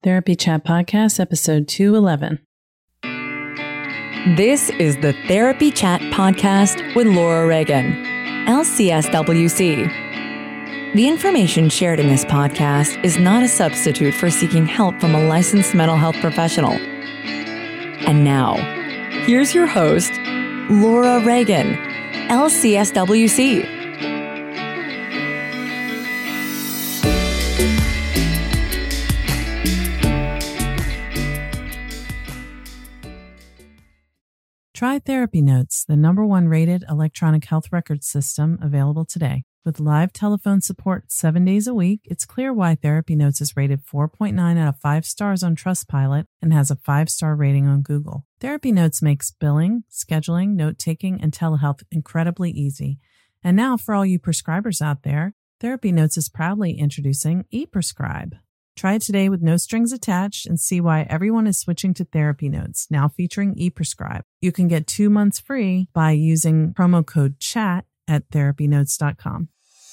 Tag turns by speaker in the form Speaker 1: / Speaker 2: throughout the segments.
Speaker 1: Therapy Chat Podcast, episode 211.
Speaker 2: This is the Therapy Chat Podcast with Laura Reagan, LCSWC. The information shared in this podcast is not a substitute for seeking help from a licensed mental health professional. And now, here's your host, Laura Reagan, LCSWC.
Speaker 1: Try Therapy Notes, the #1 rated electronic health record system available today. With live telephone support 7 days a week, it's clear why Therapy Notes is rated 4.9 out of 5 stars on Trustpilot and has a 5-star rating on Google. Therapy Notes makes billing, scheduling, note-taking, and telehealth incredibly easy. And now, for all you prescribers out there, Therapy Notes is proudly introducing ePrescribe. Try it today with no strings attached and see why everyone is switching to Therapy Notes, now featuring ePrescribe. You can get 2 months free by using promo code CHAT at therapynotes.com.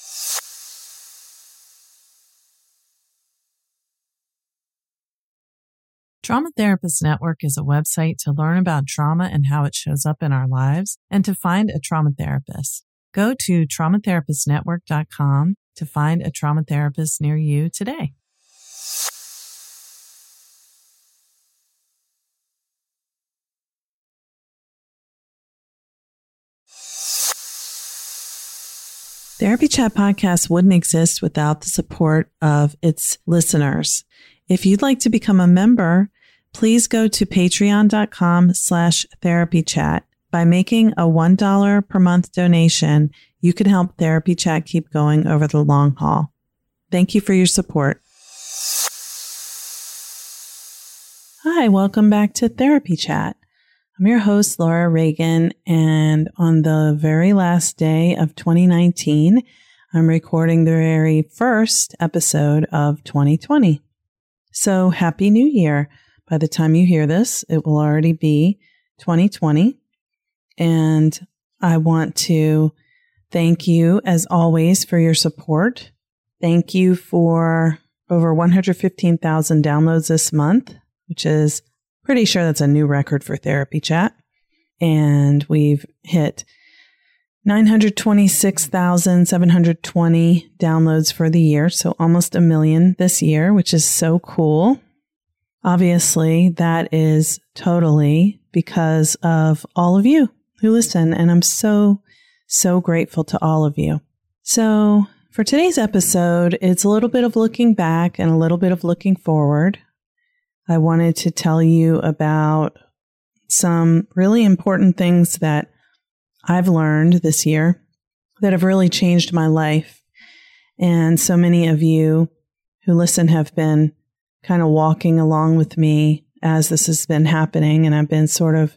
Speaker 1: Trauma Therapist Network is a website to learn about trauma and how it shows up in our lives and to find a trauma therapist. Go to traumatherapistnetwork.com to find a trauma therapist near you today. Therapy Chat Podcast wouldn't exist without the support of its listeners. If you'd like to become a member, please go to patreon.com/therapychat. By making a $1 per month donation, you can help Therapy Chat keep going over the long haul. Thank you for your support. Hi, welcome back to Therapy Chat. I'm your host, Laura Reagan, and on the very last day of 2019, I'm recording the very first episode of 2020. So Happy New Year. By the time you hear this, it will already be 2020. And I want to thank you, as always, for your support. Thank you for over 115,000 downloads this month, which is pretty sure that's a new record for Therapy Chat. And we've hit 926,720 downloads for the year. So almost 1 million this year, which is so cool. Obviously, that is totally because of all of you who listen. And I'm so grateful to all of you. So for today's episode, it's a little bit of looking back and a little bit of looking forward. I wanted to tell you about some really important things that I've learned this year that have really changed my life. And so many of you who listen have been kind of walking along with me as this has been happening. And I've been sort of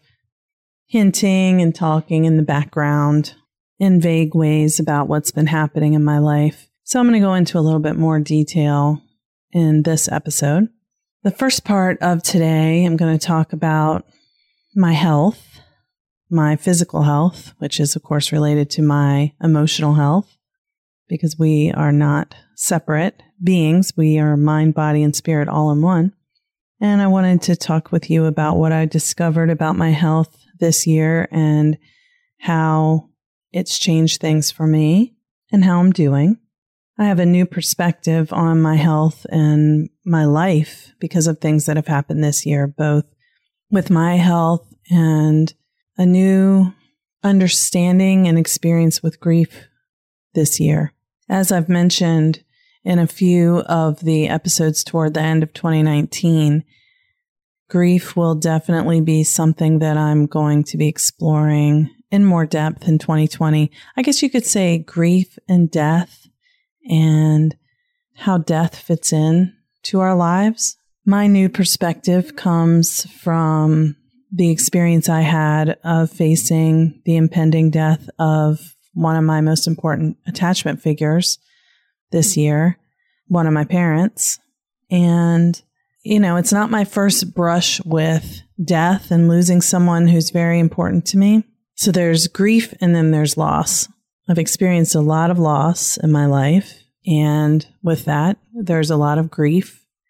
Speaker 1: hinting and talking in the background in vague ways about what's been happening in my life. So I'm going to go into a little bit more detail in this episode. The first part of today, I'm going to talk about my health, my physical health, which is, of course, related to my emotional health, because we are not separate beings. We are mind, body, and spirit all in one. And I wanted to talk with you about what I discovered about my health this year and how it's changed things for me and how I'm doing. I have a new perspective on my health and my life because of things that have happened this year, both with my health and a new understanding and experience with grief this year. As I've mentioned in a few of the episodes toward the end of 2019, grief will definitely be something that I'm going to be exploring in more depth in 2020. I guess you could say grief and death and how death fits in to our lives. My new perspective comes from the experience I had of facing the impending death of one of my most important attachment figures this year, one of my parents. And, you know, it's not my first brush with death and losing someone who's very important to me. So there's grief and then there's loss. I've experienced a lot of loss in my life. And with that, there's a lot of grief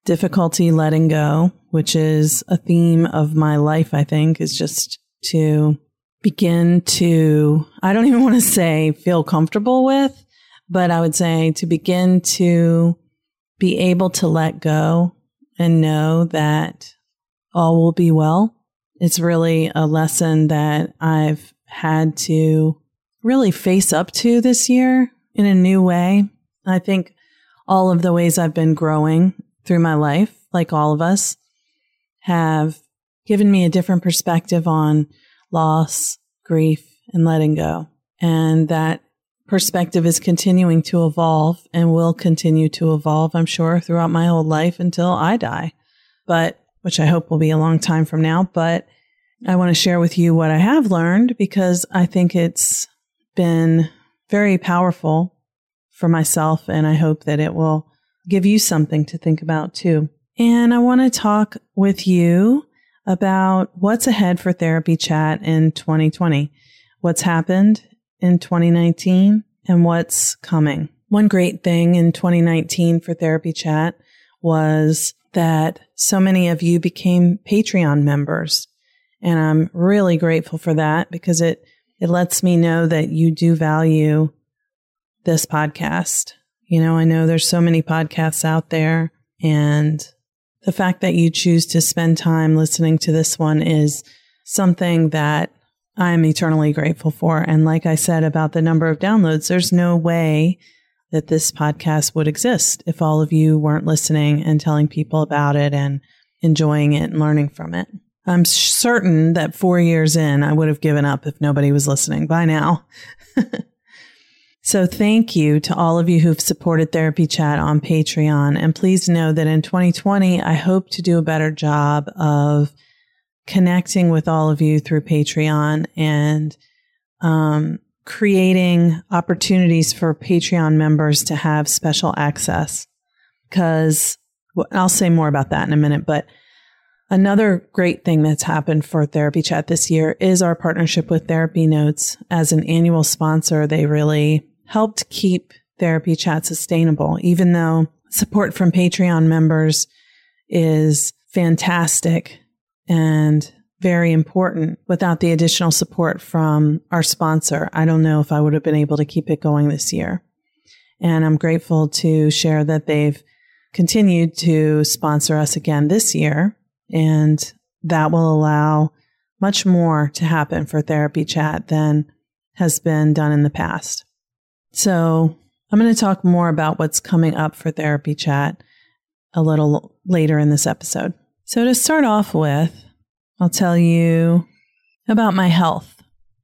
Speaker 1: difficulty letting go, which is a theme of my life, I think, is just to begin to, I don't even want to say feel comfortable with, but I would say to begin to be able to let go and know that all will be well. It's really a lesson that I've had to really face up to this year in a new way. I think all of the ways I've been growing through my life, like all of us, have given me a different perspective on loss, grief, and letting go. And that perspective is continuing to evolve and will continue to evolve, I'm sure, throughout my whole life until I die, which I hope will be a long time from now. But I want to share with you what I have learned because I think it's been very powerful for myself, and I hope that it will give you something to think about too. And I want to talk with you about what's ahead for Therapy Chat in 2020, what's happened in 2019, and what's coming. One great thing in 2019 for Therapy Chat was that so many of you became Patreon members. And I'm really grateful for that because it lets me know that you do value this podcast. You know, I know there's so many podcasts out there, and the fact that you choose to spend time listening to this one is something that I'm eternally grateful for. And like I said about the number of downloads, there's no way that this podcast would exist if all of you weren't listening and telling people about it and enjoying it and learning from it. I'm certain that 4 years in, I would have given up if nobody was listening by now. So thank you to all of you who've supported Therapy Chat on Patreon. And please know that in 2020, I hope to do a better job of connecting with all of you through Patreon and creating opportunities for Patreon members to have special access. Because I'll say more about that in a minute. But another great thing that's happened for Therapy Chat this year is our partnership with Therapy Notes. As an annual sponsor, they really helped keep Therapy Chat sustainable, even though support from Patreon members is fantastic and very important. Without the additional support from our sponsor, I don't know if I would have been able to keep it going this year. And I'm grateful to share that they've continued to sponsor us again this year. And that will allow much more to happen for Therapy Chat than has been done in the past. So I'm going to talk more about what's coming up for Therapy Chat a little later in this episode. So to start off with, I'll tell you about my health.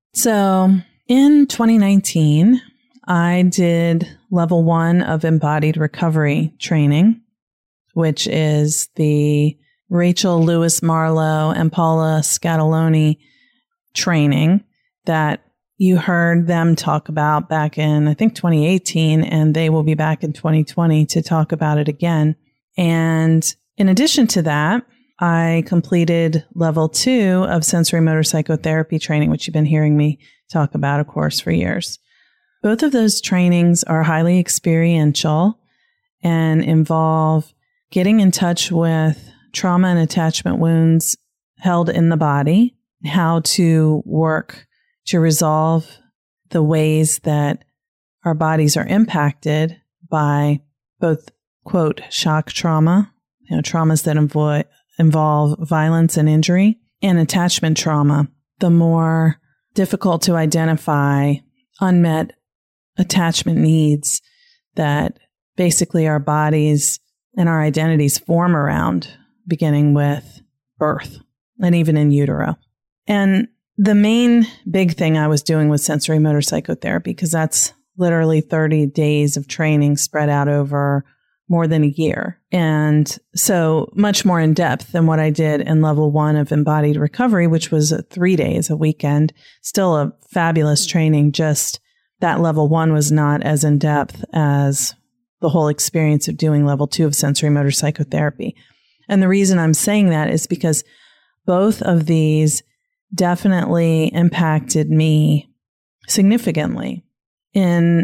Speaker 1: So in 2019, I did level 1 of embodied recovery training, which is the Rachel Lewis Marlowe and Paula Scatoloni training that you heard them talk about back in, I think, 2018, and they will be back in 2020 to talk about it again. And in addition to that, I completed level 2 of sensory motor psychotherapy training, which you've been hearing me talk about, of course, for years. Both of those trainings are highly experiential and involve getting in touch with trauma and attachment wounds held in the body, how to work to resolve the ways that our bodies are impacted by both, quote, shock trauma, traumas that involve violence and injury, and attachment trauma, the more difficult to identify unmet attachment needs that basically our bodies and our identities form around, beginning with birth and even in utero. And the main big thing I was doing was sensory motor psychotherapy, because that's literally 30 days of training spread out over more than a year. And so much more in depth than what I did in level 1 of embodied recovery, which was 3 days, a weekend. Still a fabulous training. Just that level 1 was not as in depth as the whole experience of doing level 2 of sensory motor psychotherapy. And the reason I'm saying that is because both of these definitely impacted me significantly in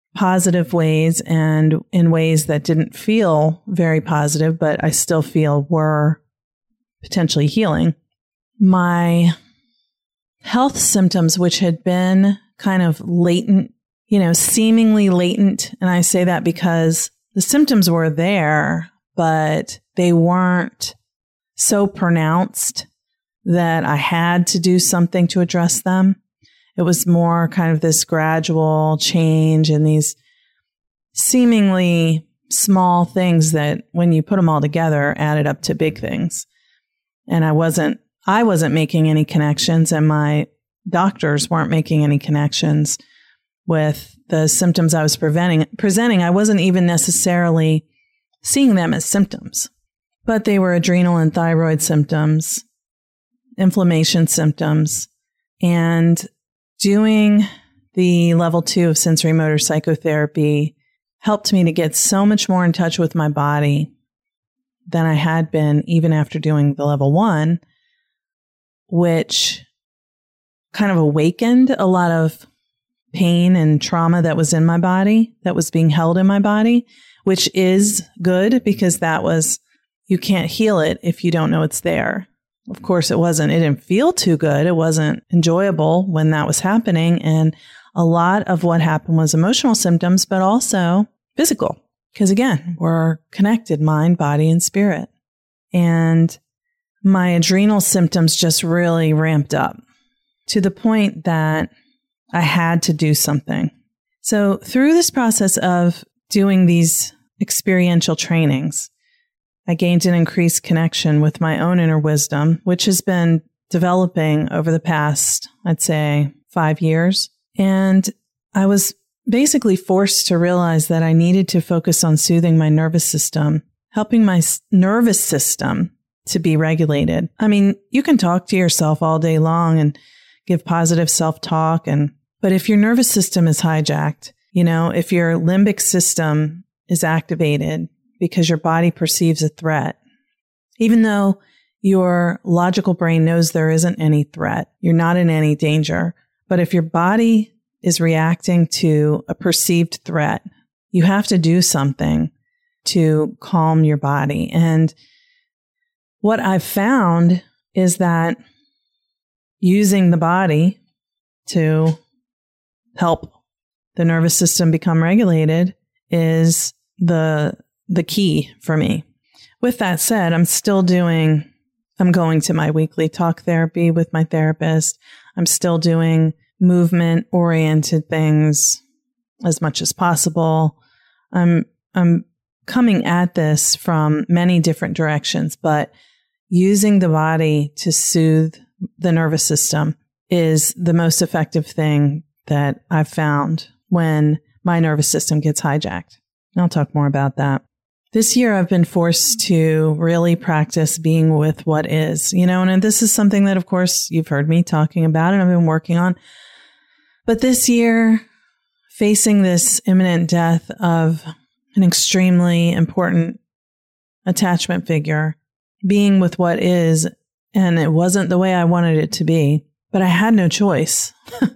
Speaker 1: positive ways and in ways that didn't feel very positive, but I still feel were potentially healing. My health symptoms, which had been kind of latent, seemingly latent. And I say that because the symptoms were there, but they weren't so pronounced that I had to do something to address them. It was more kind of this gradual change and these seemingly small things that when you put them all together added up to big things. And I wasn't making any connections, and my doctors weren't making any connections with the symptoms I was presenting. I wasn't even necessarily seeing them as symptoms, but they were adrenal and thyroid symptoms, inflammation symptoms, and doing the level 2 of sensory motor psychotherapy helped me to get so much more in touch with my body than I had been even after doing the level 1, which kind of awakened a lot of pain and trauma that was in my body, that was being held in my body, which is good because you can't heal it if you don't know it's there. Of course, it didn't feel too good. It wasn't enjoyable when that was happening. And a lot of what happened was emotional symptoms, but also physical. Because again, we're connected, mind, body, and spirit. And my adrenal symptoms just really ramped up to the point that I had to do something. So through this process of doing these experiential trainings, I gained an increased connection with my own inner wisdom, which has been developing over the past, I'd say, 5 years. And I was basically forced to realize that I needed to focus on soothing my nervous system, helping my nervous system to be regulated. I mean, you can talk to yourself all day long and give positive self-talk, but if your nervous system is hijacked, if your limbic system is activated because your body perceives a threat, even though your logical brain knows there isn't any threat, you're not in any danger. But if your body is reacting to a perceived threat, you have to do something to calm your body. And what I've found is that using the body to help the nervous system become regulated is the key for me. With that said, I'm going to my weekly talk therapy with my therapist. I'm still doing movement-oriented things as much as possible. I'm coming at this from many different directions, but using the body to soothe the nervous system is the most effective thing that I've found when my nervous system gets hijacked. And I'll talk more about that. This year, I've been forced to really practice being with what is, and this is something that, of course, you've heard me talking about and I've been working on. But this year, facing this imminent death of an extremely important attachment figure, being with what is, and it wasn't the way I wanted it to be, but I had no choice,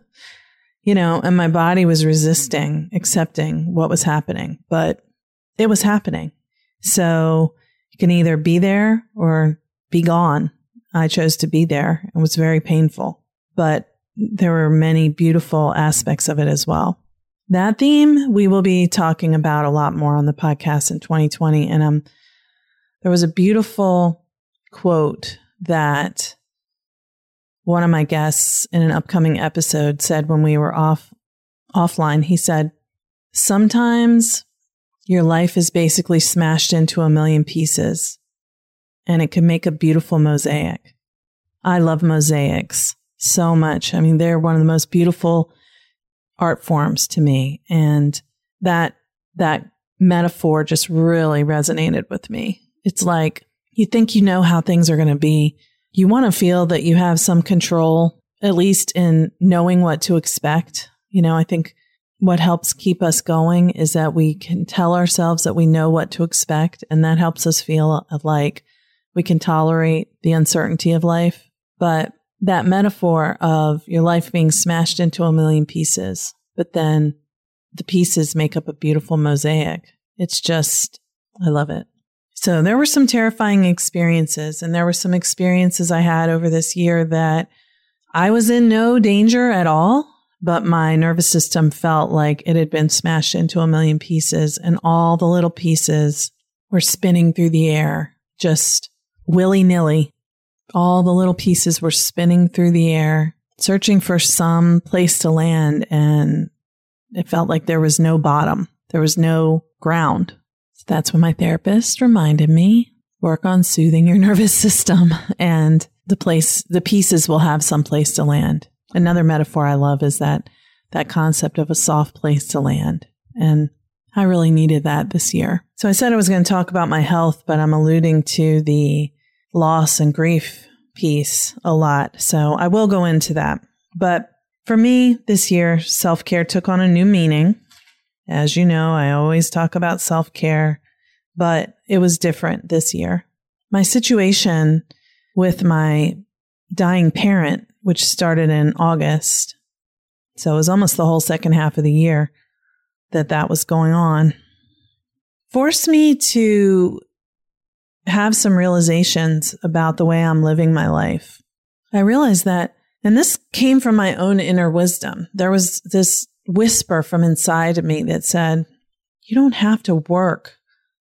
Speaker 1: and my body was resisting accepting what was happening, but it was happening. So you can either be there or be gone. I chose to be there. It was very painful, but there were many beautiful aspects of it as well. That theme we will be talking about a lot more on the podcast in 2020. And there was a beautiful quote that one of my guests in an upcoming episode said when we were offline. He said, "Sometimes your life is basically smashed into a million pieces, and it can make a beautiful mosaic." I love mosaics so much. I mean, they're one of the most beautiful art forms to me. And that metaphor just really resonated with me. It's like you think you know how things are going to be. You want to feel that you have some control, at least in knowing what to expect. I think what helps keep us going is that we can tell ourselves that we know what to expect, and that helps us feel like we can tolerate the uncertainty of life. But that metaphor of your life being smashed into a million pieces, but then the pieces make up a beautiful mosaic. It's just, I love it. So there were some terrifying experiences, and there were some experiences I had over this year that I was in no danger at all, but my nervous system felt like it had been smashed into a million pieces, and all the little pieces were spinning through the air, just willy-nilly. All the little pieces were spinning through the air, searching for some place to land, and it felt like there was no bottom. There was no ground. So that's when my therapist reminded me, work on soothing your nervous system, and the pieces will have some place to land. Another metaphor I love is that concept of a soft place to land. And I really needed that this year. So I said I was going to talk about my health, but I'm alluding to the loss and grief piece a lot. So I will go into that. But for me, this year, self-care took on a new meaning. As you know, I always talk about self-care, but it was different this year. My situation with my dying parent, which started in August, so it was almost the whole second half of the year that was going on, forced me to have some realizations about the way I'm living my life. I realized that, and this came from my own inner wisdom, there was this whisper from inside of me that said, you don't have to work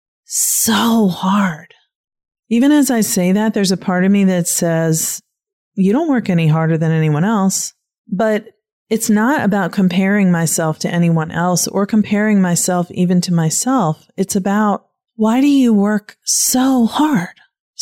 Speaker 1: so hard. Even as I say that, there's a part of me that says, you don't work any harder than anyone else. But it's not about comparing myself to anyone else or comparing myself even to myself. It's about, why do you work so hard?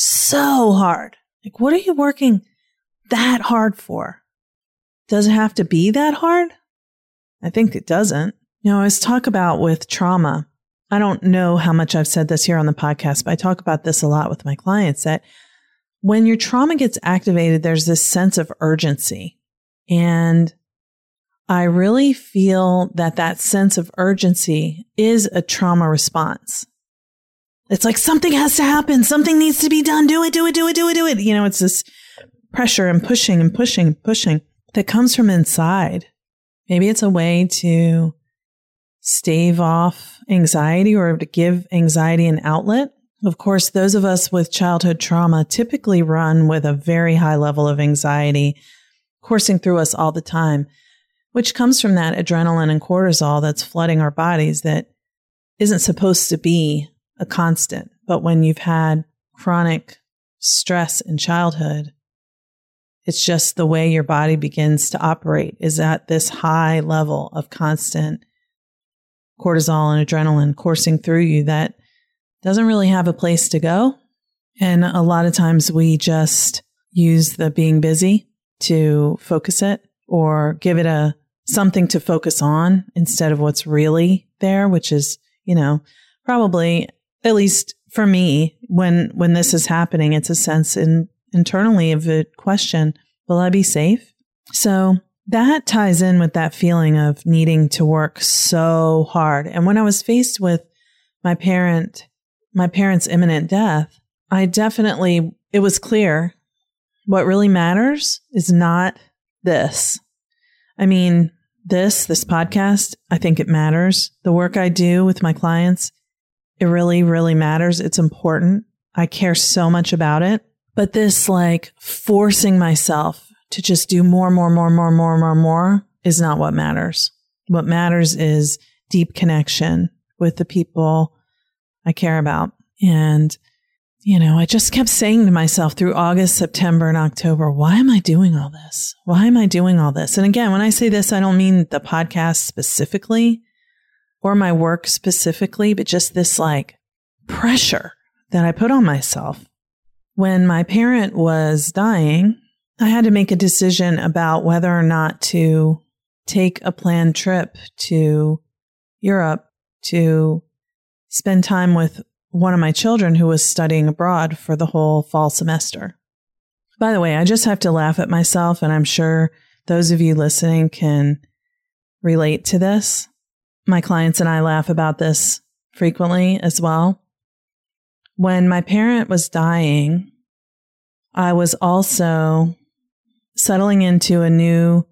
Speaker 1: So hard. Like, what are you working that hard for? Does it have to be that hard? I think it doesn't. You know, I always talk about with trauma. I don't know how much I've said this here on the podcast, but I talk about this a lot with my clients, that when your trauma gets activated, there's this sense of urgency. And I really feel that sense of urgency is a trauma response. It's like something has to happen. Something needs to be done. Do it. You know, it's this pressure and pushing that comes from inside. Maybe it's a way to stave off anxiety or to give anxiety an outlet. Of course, those of us with childhood trauma typically run with a very high level of anxiety coursing through us all the time, which comes from that adrenaline and cortisol that's flooding our bodies that isn't supposed to be a constant. But when you've had chronic stress in childhood, it's just the way your body begins to operate is at this high level of constant cortisol and adrenaline coursing through you that doesn't really have a place to go. And a lot of times we just use the being busy to focus it or give it something to focus on instead of what's really there, which is, you know, probably, at least for me, when this is happening, it's a sense internally of a question, will I be safe? So that ties in with that feeling of needing to work so hard. And when I was faced with my parent's imminent death, it was clear what really matters is not this. I mean, this podcast, I think it matters. The work I do with my clients, it really, really matters. It's important. I care so much about it. But this like forcing myself to just do more is not what matters. What matters is deep connection with the people I care about. And, you know, I just kept saying to myself through August, September, and October, why am I doing all this? Why am I doing all this? And again, when I say this, I don't mean the podcast specifically or my work specifically, but just this like pressure that I put on myself. When my parent was dying, I had to make a decision about whether or not to take a planned trip to Europe to spend time with one of my children who was studying abroad for the whole fall semester. By the way, I just have to laugh at myself, and I'm sure those of you listening can relate to this. My clients and I laugh about this frequently as well. When my parent was dying, I was also settling into a new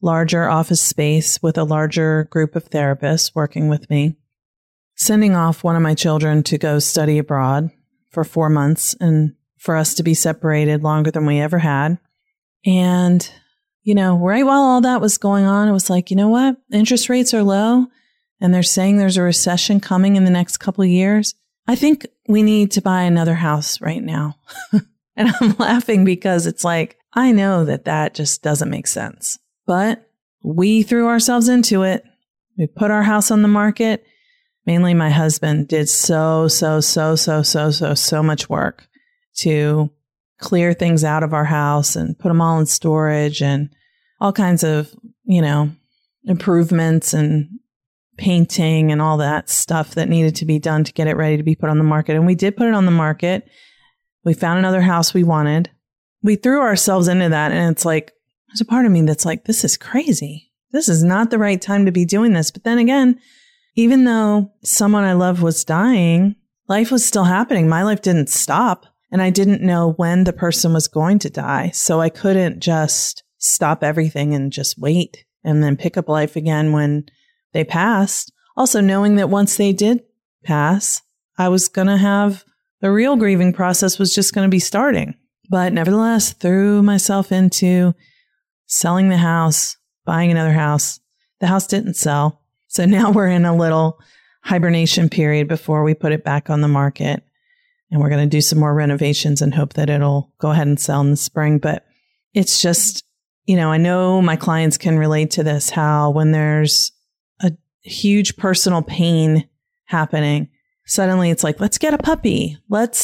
Speaker 1: larger office space with a larger group of therapists working with me, sending off one of my children to go study abroad for 4 months and for us to be separated longer than we ever had. And, right while all that was going on, it was like, you know what? Interest rates are low and they're saying there's a recession coming in the next couple of years. I think we need to buy another house right now. And I'm laughing because it's like, I know that just doesn't make sense. But we threw ourselves into it. We put our house on the market. Mainly my husband did so much work to clear things out of our house and put them all in storage and all kinds of, improvements and painting and all that stuff that needed to be done to get it ready to be put on the market. And we did put it on the market. We found another house we wanted. We threw ourselves into that. And it's like, there's a part of me that's like, this is crazy. This is not the right time to be doing this. But then again, even though someone I love was dying, life was still happening. My life didn't stop. And I didn't know when the person was going to die. So I couldn't just stop everything and just wait and then pick up life again when they passed. Also knowing that once they did pass, I was going to have the real grieving process was just going to be starting. But nevertheless, threw myself into selling the house, buying another house. The house didn't sell. So now we're in a little hibernation period before we put it back on the market. And we're going to do some more renovations and hope that it'll go ahead and sell in the spring. But it's just, I know my clients can relate to this, how when there's a huge personal pain happening, suddenly it's like, let's get a puppy.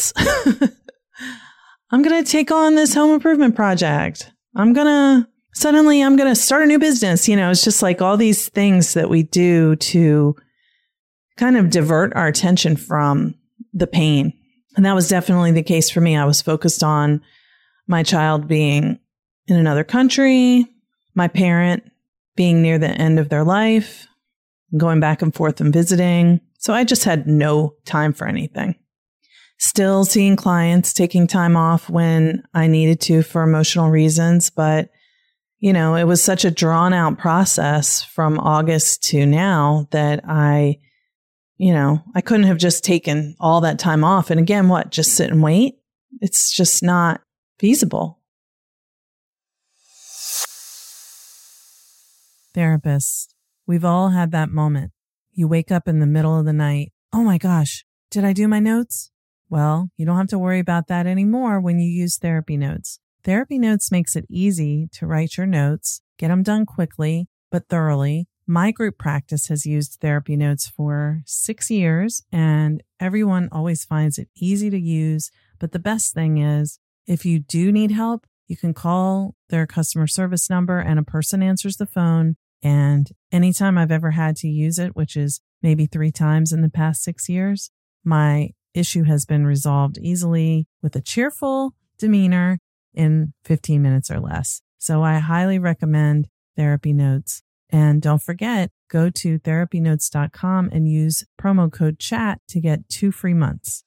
Speaker 1: I'm going to take on this home improvement project. I'm going to start a new business. It's just like all these things that we do to kind of divert our attention from the pain. And that was definitely the case for me. I was focused on my child being in another country, my parent being near the end of their life, going back and forth and visiting. So I just had no time for anything. Still seeing clients, taking time off when I needed to for emotional reasons. But, it was such a drawn out process from August to now that I couldn't have just taken all that time off. And again, just sit and wait? It's just not feasible. Therapists, we've all had that moment. You wake up in the middle of the night. Oh my gosh, did I do my notes? Well, you don't have to worry about that anymore when you use Therapy Notes. Therapy Notes makes it easy to write your notes, get them done quickly, but thoroughly. My group practice has used Therapy Notes for 6 years, and everyone always finds it easy to use. But the best thing is, if you do need help, you can call their customer service number and a person answers the phone. And anytime I've ever had to use it, which is maybe 3 times in the past 6 years, my issue has been resolved easily with a cheerful demeanor in 15 minutes or less. So I highly recommend Therapy Notes. And don't forget, go to therapynotes.com and use promo code CHAT to get 2 free months.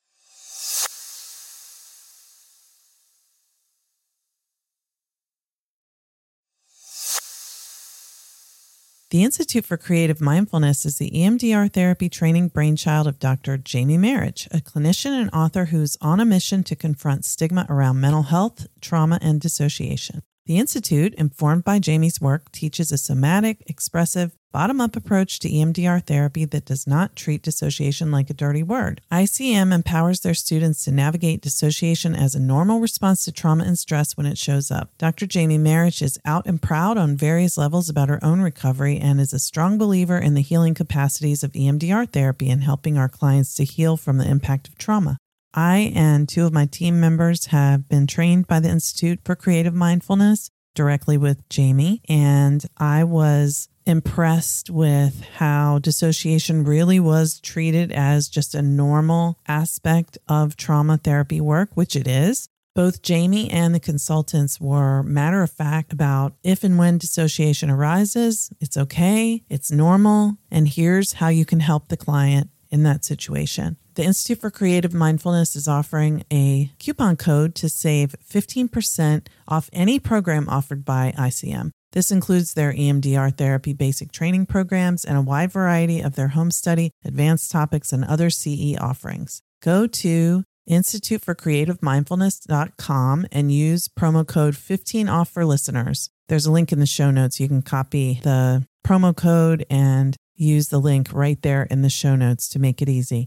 Speaker 1: The Institute for Creative Mindfulness is the EMDR therapy training brainchild of Dr. Jamie Marich, a clinician and author who's on a mission to confront stigma around mental health, trauma, and dissociation. The Institute, informed by Jamie's work, teaches a somatic, expressive, bottom-up approach to EMDR therapy that does not treat dissociation like a dirty word. ICM empowers their students to navigate dissociation as a normal response to trauma and stress when it shows up. Dr. Jamie Marich is out and proud on various levels about her own recovery and is a strong believer in the healing capacities of EMDR therapy and helping our clients to heal from the impact of trauma. I and 2 of my team members have been trained by the Institute for Creative Mindfulness directly with Jamie, and I was impressed with how dissociation really was treated as just a normal aspect of trauma therapy work, which it is. Both Jamie and the consultants were matter of fact about if and when dissociation arises, it's okay, it's normal, and here's how you can help the client in that situation. The Institute for Creative Mindfulness is offering a coupon code to save 15% off any program offered by ICM.
Speaker 3: This includes their EMDR therapy basic training programs and a wide variety of their home study, advanced topics, and other CE offerings. Go to instituteforcreativemindfulness.com and use promo code 15OFF for listeners. There's a link in the show notes. You can copy the promo code and use the link right there in the show notes to make it easy.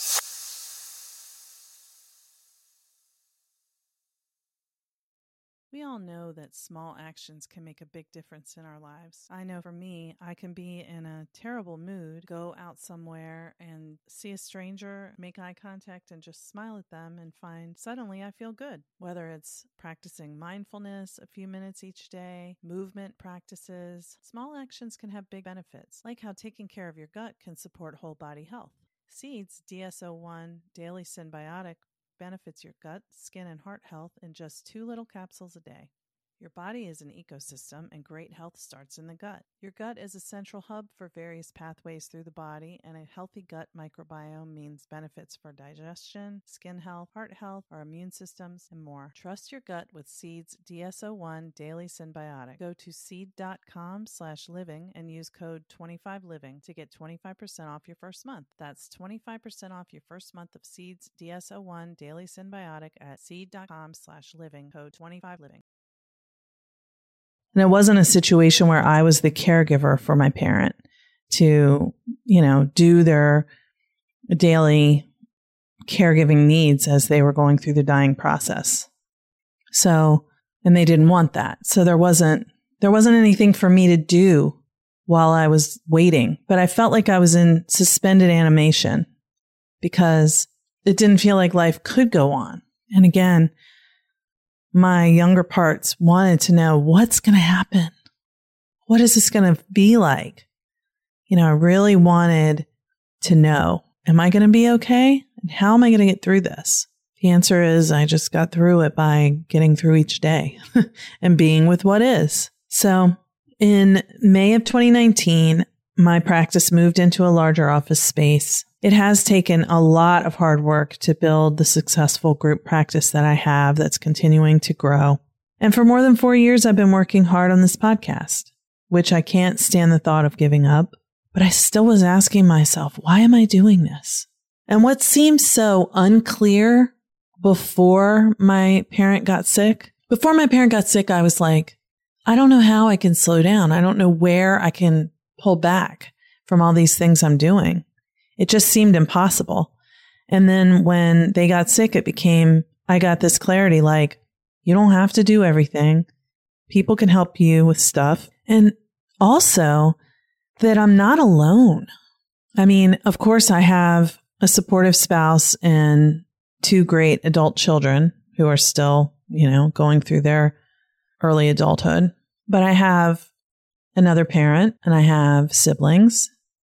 Speaker 1: We all know that small actions can make a big difference in our lives. I know for me, I can be in a terrible mood, go out somewhere and see a stranger, make eye contact and just smile at them and find suddenly I feel good. Whether it's practicing mindfulness a few minutes each day, movement practices, small actions can have big benefits, like how taking care of your gut can support whole body health. Seeds DS-01 Daily Synbiotic benefits your gut, skin, and heart health in just 2 little capsules a day. Your body is an ecosystem, and great health starts in the gut. Your gut is a central hub for various pathways through the body, and a healthy gut microbiome means benefits for digestion, skin health, heart health, our immune systems, and more. Trust your gut with Seed's DS-01 Daily Synbiotic. Go to seed.com/living and use code 25living to get 25% off your first month. That's 25% off your first month of Seed's DS-01 Daily Synbiotic at seed.com/living, code 25living. And it wasn't a situation where I was the caregiver for my parent to, do their daily caregiving needs as they were going through the dying process. So, and they didn't want that. So there wasn't anything for me to do while I was waiting, but I felt like I was in suspended animation because it didn't feel like life could go on. And again, my younger parts wanted to know what's going to happen. What is this going to be like? I really wanted to know, am I going to be okay? And how am I going to get through this? The answer is I just got through it by getting through each day and being with what is. So in May of 2019, my practice moved into a larger office space. It has taken a lot of hard work to build the successful group practice that I have that's continuing to grow. And for more than 4 years, I've been working hard on this podcast, which I can't stand the thought of giving up. But I still was asking myself, why am I doing this? And what seemed so unclear before my parent got sick, I was like, I don't know how I can slow down. I don't know where I can pull back from all these things I'm doing. It just seemed impossible. And then when they got sick, I got this clarity, like, you don't have to do everything. People can help you with stuff. And also that I'm not alone. I mean, of course, I have a supportive spouse and 2 great adult children who are still, going through their early adulthood. But I have another parent and I have siblings.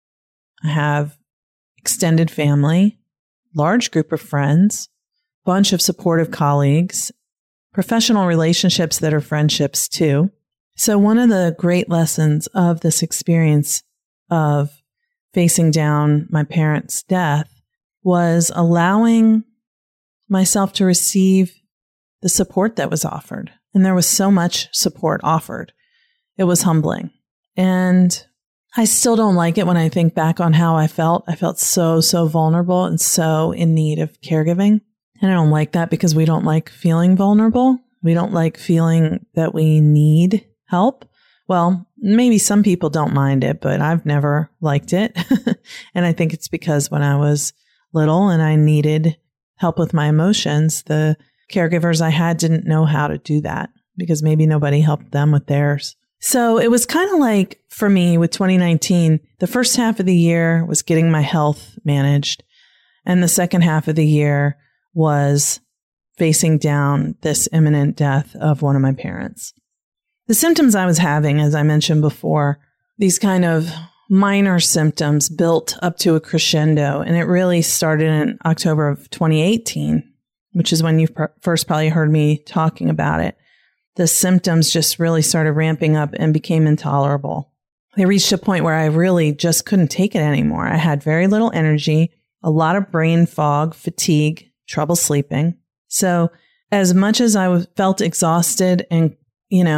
Speaker 1: I have extended family, large group of friends, bunch of supportive colleagues, professional relationships that are friendships too. So one of the great lessons of this experience of facing down my parents' death was allowing myself to receive the support that was offered. And there was so much support offered. It was humbling. And I still don't like it when I think back on how I felt. I felt so vulnerable and so in need of caregiving. And I don't like that because we don't like feeling vulnerable. We don't like feeling that we need help. Well, maybe some people don't mind it, but I've never liked it. And I think it's because when I was little and I needed help with my emotions, the caregivers I had didn't know how to do that because maybe nobody helped them with theirs. So it was kind of like, for me with 2019, the first half of the year was getting my health managed. And the second half of the year was facing down this imminent death of one of my parents. The symptoms I was having, as I mentioned before, these kind of minor symptoms built up to a crescendo. And it really started in October of 2018, which is when you first probably heard me talking about it. The symptoms just really started ramping up and became intolerable. They reached a point where I really just couldn't take it anymore. I had very little energy, a lot of brain fog, fatigue, trouble sleeping. So as much as I felt exhausted and,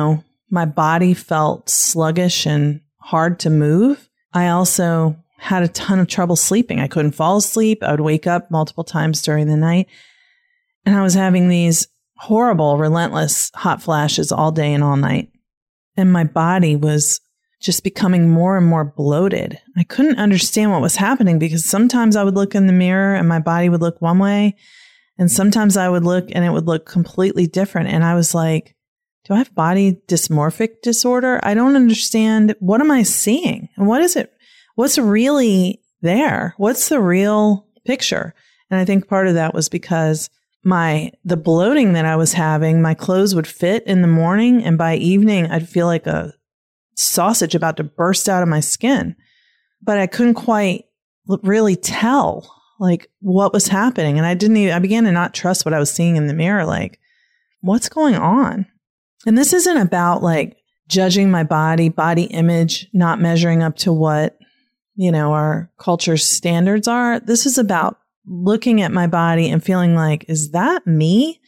Speaker 1: my body felt sluggish and hard to move. I also had a ton of trouble sleeping. I couldn't fall asleep. I would wake up multiple times during the night. And I was having these horrible, relentless hot flashes all day and all night. And my body was just becoming more and more bloated. I couldn't understand what was happening because sometimes I would look in the mirror and my body would look one way. And sometimes I would look and it would look completely different. And I was like, do I have body dysmorphic disorder? I don't understand. What am I seeing? And what is it? What's really there? What's the real picture? And I think part of that was because the bloating that I was having, my clothes would fit in the morning. And by evening, I'd feel like a sausage about to burst out of my skin. But I couldn't quite really tell like what was happening. And I began to not trust what I was seeing in the mirror. Like, what's going on? And this isn't about like judging my body image, not measuring up to what, our culture's standards are. This is about looking at my body and feeling like, is that me?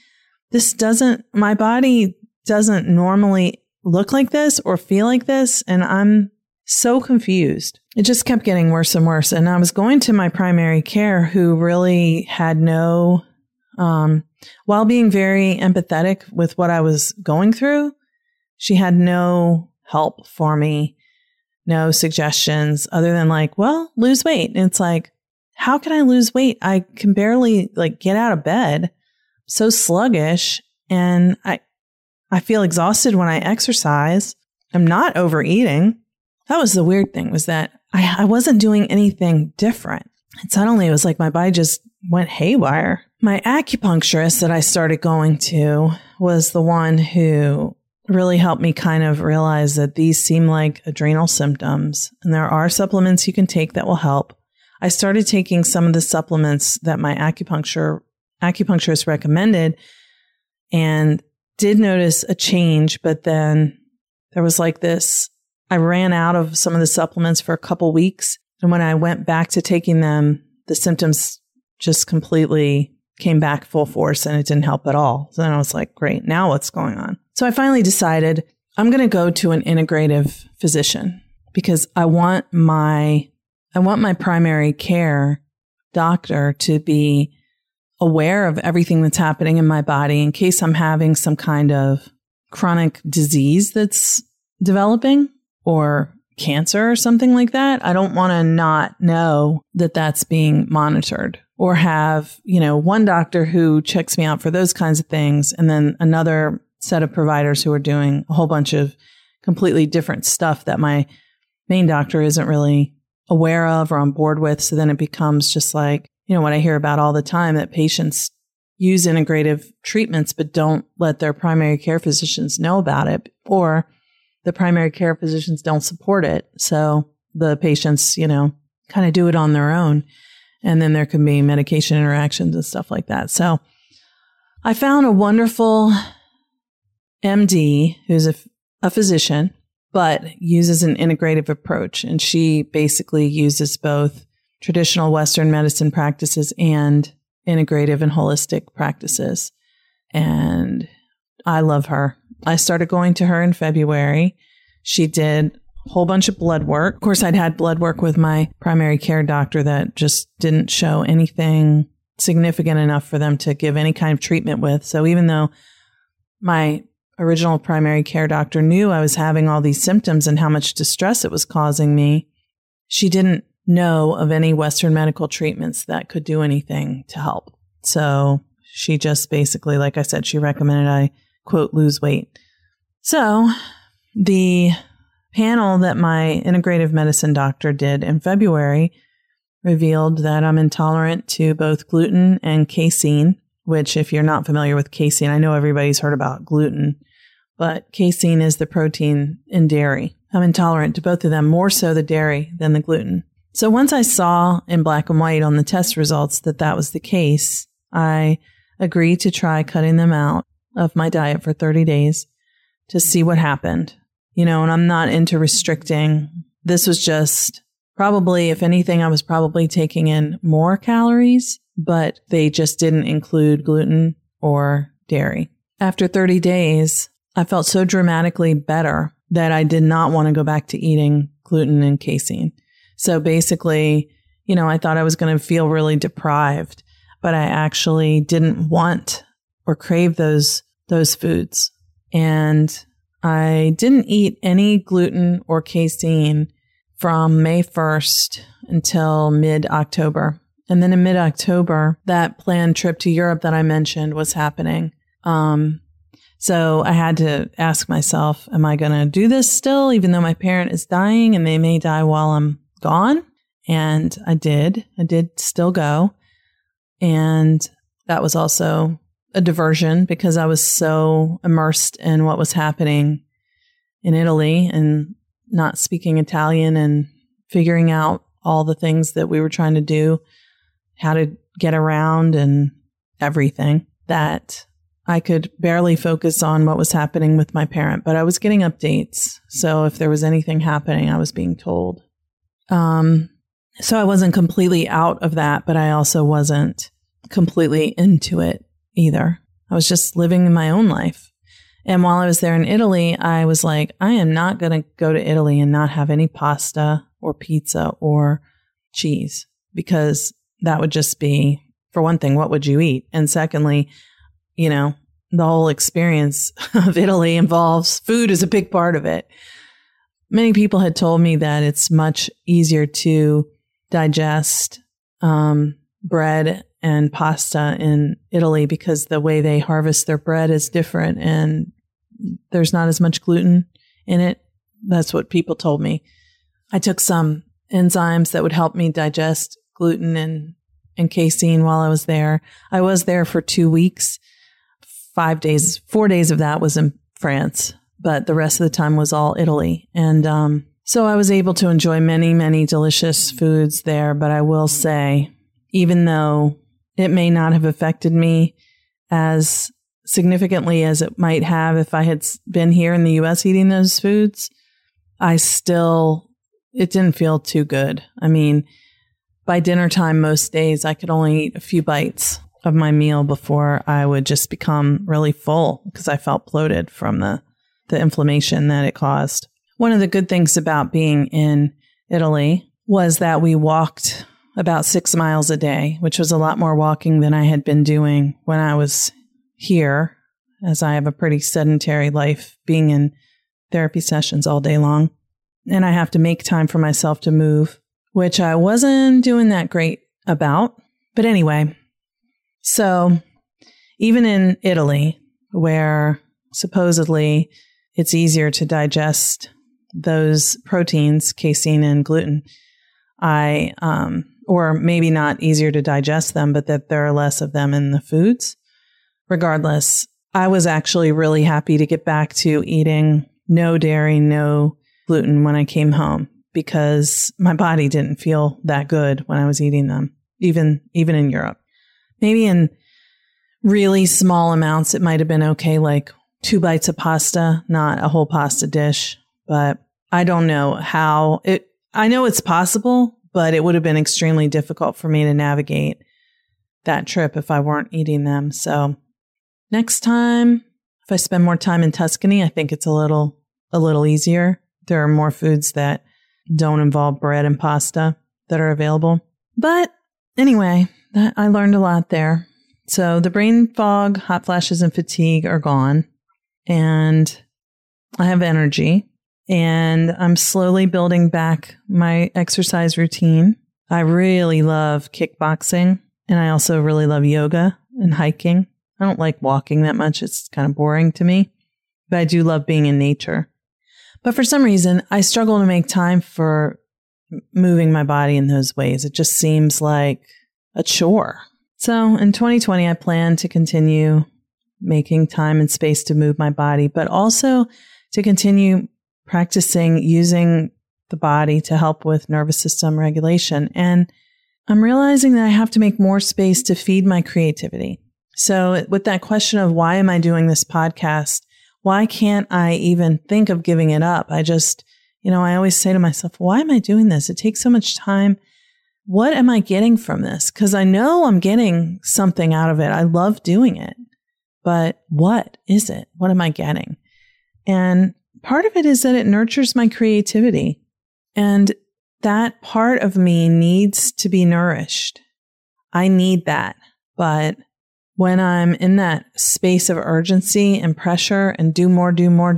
Speaker 1: My body doesn't normally look like this or feel like this. And I'm so confused. It just kept getting worse and worse. And I was going to my primary care who really had no, while being very empathetic with what I was going through, she had no help for me, no suggestions other than like, well, lose weight. And it's like, how can I lose weight? I can barely like get out of bed, so sluggish. And I feel exhausted when I exercise. I'm not overeating. That was the weird thing, was that I wasn't doing anything different. And suddenly it was like my body just went haywire. My acupuncturist that I started going to was the one who really helped me kind of realize that these seem like adrenal symptoms. And there are supplements you can take that will help. I started taking some of the supplements that my acupuncturist recommended and did notice a change. But then there was like this, I ran out of some of the supplements for a couple weeks. And when I went back to taking them, the symptoms just completely came back full force and it didn't help at all. So then I was like, great, now what's going on? So I finally decided I'm going to go to an integrative physician because I want my primary care doctor to be aware of everything that's happening in my body in case I'm having some kind of chronic disease that's developing or cancer or something like that. I don't want to not know that that's being monitored or have, one doctor who checks me out for those kinds of things and then another set of providers who are doing a whole bunch of completely different stuff that my main doctor isn't really aware of or on board with. So then it becomes just like, what I hear about all the time, that patients use integrative treatments, but don't let their primary care physicians know about it, or the primary care physicians don't support it. So the patients, kind of do it on their own. And then there can be medication interactions and stuff like that. So I found a wonderful MD who's a physician, but uses an integrative approach. And she basically uses both traditional Western medicine practices and integrative and holistic practices. And I love her. I started going to her in February. She did a whole bunch of blood work. Of course, I'd had blood work with my primary care doctor that just didn't show anything significant enough for them to give any kind of treatment with. So even though my original primary care doctor knew I was having all these symptoms and how much distress it was causing me, she didn't know of any Western medical treatments that could do anything to help. So she just basically, like I said, she recommended I, quote, lose weight. So the panel that my integrative medicine doctor did in February revealed that I'm intolerant to both gluten and casein, which if you're not familiar with casein, I know everybody's heard about gluten, but casein is the protein in dairy. I'm intolerant to both of them, more so the dairy than the gluten. So once I saw in black and white on the test results that that was the case, I agreed to try cutting them out of my diet for 30 days to see what happened. And I'm not into restricting. This was just probably, if anything, I was probably taking in more calories, but they just didn't include gluten or dairy. After 30 days, I felt so dramatically better that I did not want to go back to eating gluten and casein. So basically, I thought I was going to feel really deprived, but I actually didn't want or crave those foods. And I didn't eat any gluten or casein from May 1st until mid-October. And then in mid-October, that planned trip to Europe that I mentioned was happening. So I had to ask myself, am I going to do this still, even though my parent is dying and they may die while I'm gone? And I did still go. And that was also a diversion because I was so immersed in what was happening in Italy and not speaking Italian and figuring out all the things that we were trying to do, how to get around and everything, that I could barely focus on what was happening with my parent, but I was getting updates. So if there was anything happening, I was being told. So I wasn't completely out of that, but I also wasn't completely into it either. I was just living my own life. And while I was there in Italy, I was like, I am not going to go to Italy and not have any pasta or pizza or cheese, because that would just be, for one thing, what would you eat? And secondly, the whole experience of Italy involves food is a big part of it. Many people had told me that it's much easier to digest bread and pasta in Italy because the way they harvest their bread is different and there's not as much gluten in it. That's what people told me. I took some enzymes that would help me digest gluten and casein while I was there. I was there for 2 weeks. 4 days of that was in France, but the rest of the time was all Italy. And so I was able to enjoy many, many delicious foods there. But I will say, even though it may not have affected me as significantly as it might have if I had been here in the U.S. eating those foods, it didn't feel too good. I mean, by dinner time most days, I could only eat a few bites of my meal before I would just become really full because I felt bloated from the inflammation that it caused. One of the good things about being in Italy was that we walked about 6 miles a day, which was a lot more walking than I had been doing when I was here, as I have a pretty sedentary life being in therapy sessions all day long. And I have to make time for myself to move, which I wasn't doing that great about. But anyway, so even in Italy, where supposedly it's easier to digest those proteins, casein and gluten, or maybe not easier to digest them, but that there are less of them in the foods. Regardless, I was actually really happy to get back to eating no dairy, no gluten when I came home, because my body didn't feel that good when I was eating them, even in Europe. Maybe in really small amounts, it might have been okay, like 2 bites of pasta, not a whole pasta dish. But I don't know how I know it's possible, but it would have been extremely difficult for me to navigate that trip if I weren't eating them. So next time, if I spend more time in Tuscany, I think it's a little easier. There are more foods that don't involve bread and pasta that are available. But anyway, I learned a lot there. So the brain fog, hot flashes, and fatigue are gone. And I have energy. And I'm slowly building back my exercise routine. I really love kickboxing. And I also really love yoga and hiking. I don't like walking that much. It's kind of boring to me. But I do love being in nature. But for some reason, I struggle to make time for moving my body in those ways. It just seems like a chore. So in 2020, I plan to continue making time and space to move my body, but also to continue practicing using the body to help with nervous system regulation. And I'm realizing that I have to make more space to feed my creativity. So with that question of why am I doing this podcast, why can't I even think of giving it up? I just, I always say to myself, why am I doing this? It takes so much time. What am I getting from this? Because I know I'm getting something out of it. I love doing it. But what is it? What am I getting? And part of it is that it nurtures my creativity. And that part of me needs to be nourished. I need that. But when I'm in that space of urgency and pressure and do more,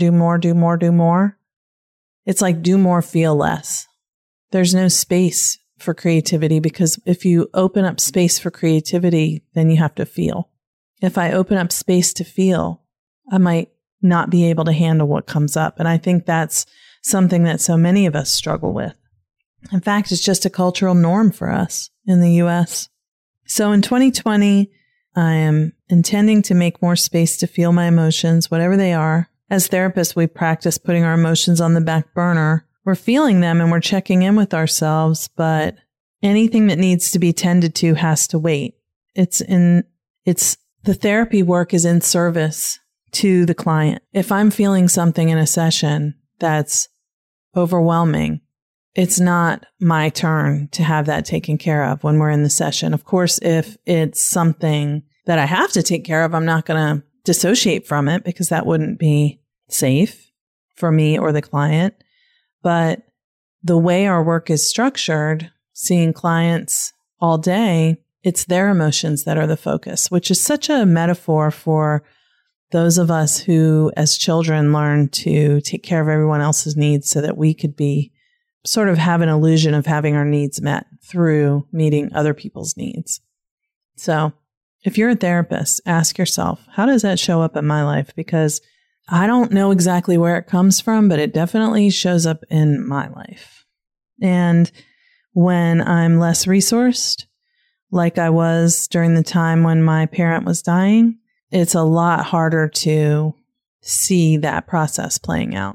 Speaker 1: it's like do more, feel less. There's no space for creativity, because if you open up space for creativity, then you have to feel. If I open up space to feel, I might not be able to handle what comes up. And I think that's something that so many of us struggle with. In fact, it's just a cultural norm for us in the US. So in 2020, I am intending to make more space to feel my emotions, whatever they are. As therapists, we practice putting our emotions on the back burner. We're feeling them and we're checking in with ourselves, but anything that needs to be tended to has to wait. The therapy work is in service to the client. If I'm feeling something in a session that's overwhelming, it's not my turn to have that taken care of when we're in the session. Of course, if it's something that I have to take care of, I'm not going to dissociate from it, because that wouldn't be safe for me or the client. But the way our work is structured, seeing clients all day, it's their emotions that are the focus, which is such a metaphor for those of us who, as children, learned to take care of everyone else's needs so that we could be sort of have an illusion of having our needs met through meeting other people's needs. So if you're a therapist, ask yourself, how does that show up in my life? Because I don't know exactly where it comes from, but it definitely shows up in my life. And when I'm less resourced, like I was during the time when my parent was dying, it's a lot harder to see that process playing out.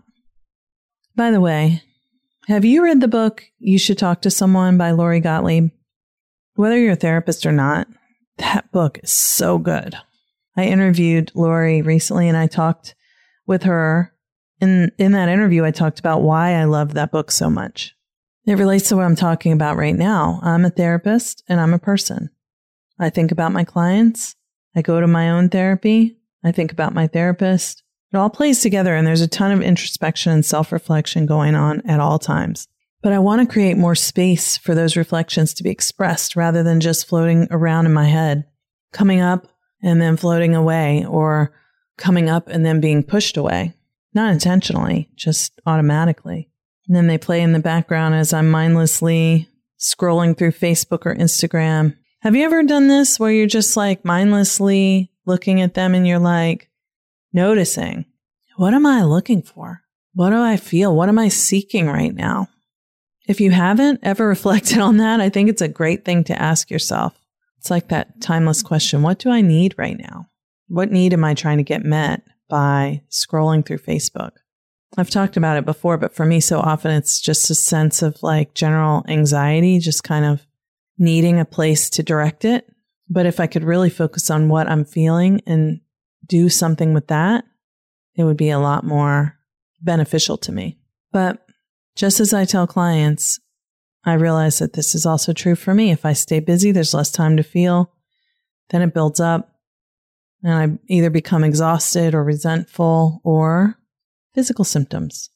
Speaker 1: By the way, have you read the book You Should Talk to Someone by Lori Gottlieb? Whether you're a therapist or not, that book is so good. I interviewed Lori recently and I talked with her. In that interview, I talked about why I love that book so much. It relates to what I'm talking about right now. I'm a therapist and I'm a person. I think about my clients. I go to my own therapy. I think about my therapist. It all plays together, and there's a ton of introspection and self-reflection going on at all times. But I want to create more space for those reflections to be expressed rather than just floating around in my head, coming up and then floating away, or coming up and then being pushed away. Not intentionally, just automatically. And then they play in the background as I'm mindlessly scrolling through Facebook or Instagram. Have you ever done this where you're just like mindlessly looking at them and you're like noticing, what am I looking for? What do I feel? What am I seeking right now? If you haven't ever reflected on that, I think it's a great thing to ask yourself. It's like that timeless question. What do I need right now? What need am I trying to get met by scrolling through Facebook? I've talked about it before, but for me, so often it's just a sense of like general anxiety, just kind of needing a place to direct it. But if I could really focus on what I'm feeling and do something with that, it would be a lot more beneficial to me. But just as I tell clients, I realize that this is also true for me. If I stay busy, there's less time to feel. Then it builds up and I either become exhausted or resentful or physical symptoms.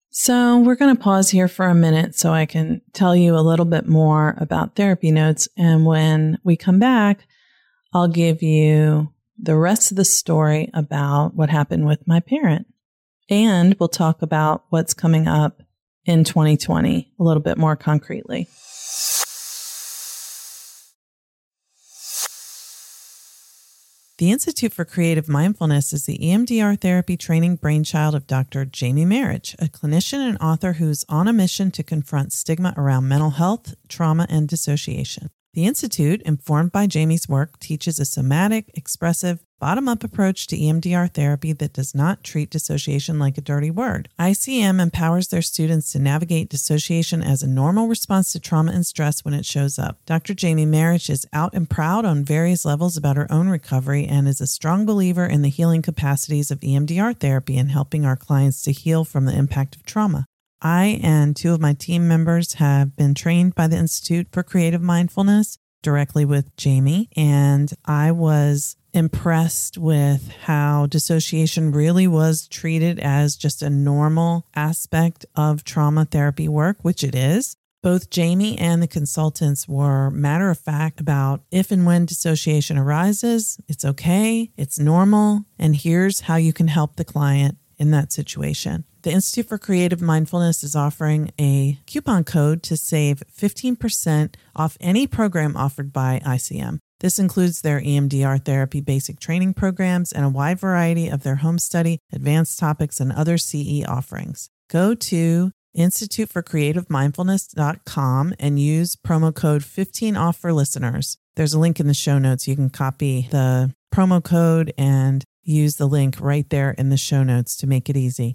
Speaker 1: So we're going to pause here for a minute so I can tell you a little bit more about therapy notes. And when we come back, I'll give you the rest of the story about what happened with my parent. And we'll talk about what's coming up in 2020 a little bit more concretely.
Speaker 3: The Institute for Creative Mindfulness is the EMDR therapy training brainchild of Dr. Jamie Marich, a clinician and author who's on a mission to confront stigma around mental health, trauma, and dissociation. The Institute, informed by Jamie's work, teaches a somatic, expressive, bottom-up approach to EMDR therapy that does not treat dissociation like a dirty word. ICM empowers their students to navigate dissociation as a normal response to trauma and stress when it shows up. Dr. Jamie Marich is out and proud on various levels about her own recovery and is a strong believer in the healing capacities of EMDR therapy and helping our clients to heal from the impact of trauma. I and two of my team members have been trained by the Institute for Creative Mindfulness. directly with Jamie, and I was impressed with how dissociation really was treated as just a normal aspect of trauma therapy work, which it is. Both Jamie and the consultants were matter of fact about if and when dissociation arises, it's okay, it's normal, and here's how you can help the client in that situation. The Institute for Creative Mindfulness is offering a coupon code to save 15% off any program offered by ICM. This includes their EMDR therapy basic training programs and a wide variety of their home study, advanced topics, and other CE offerings. Go to instituteforcreativemindfulness.com and use promo code 15OFF for listeners. There's a link in the show notes. You can copy the promo code and use the link right there in the show notes to make it easy.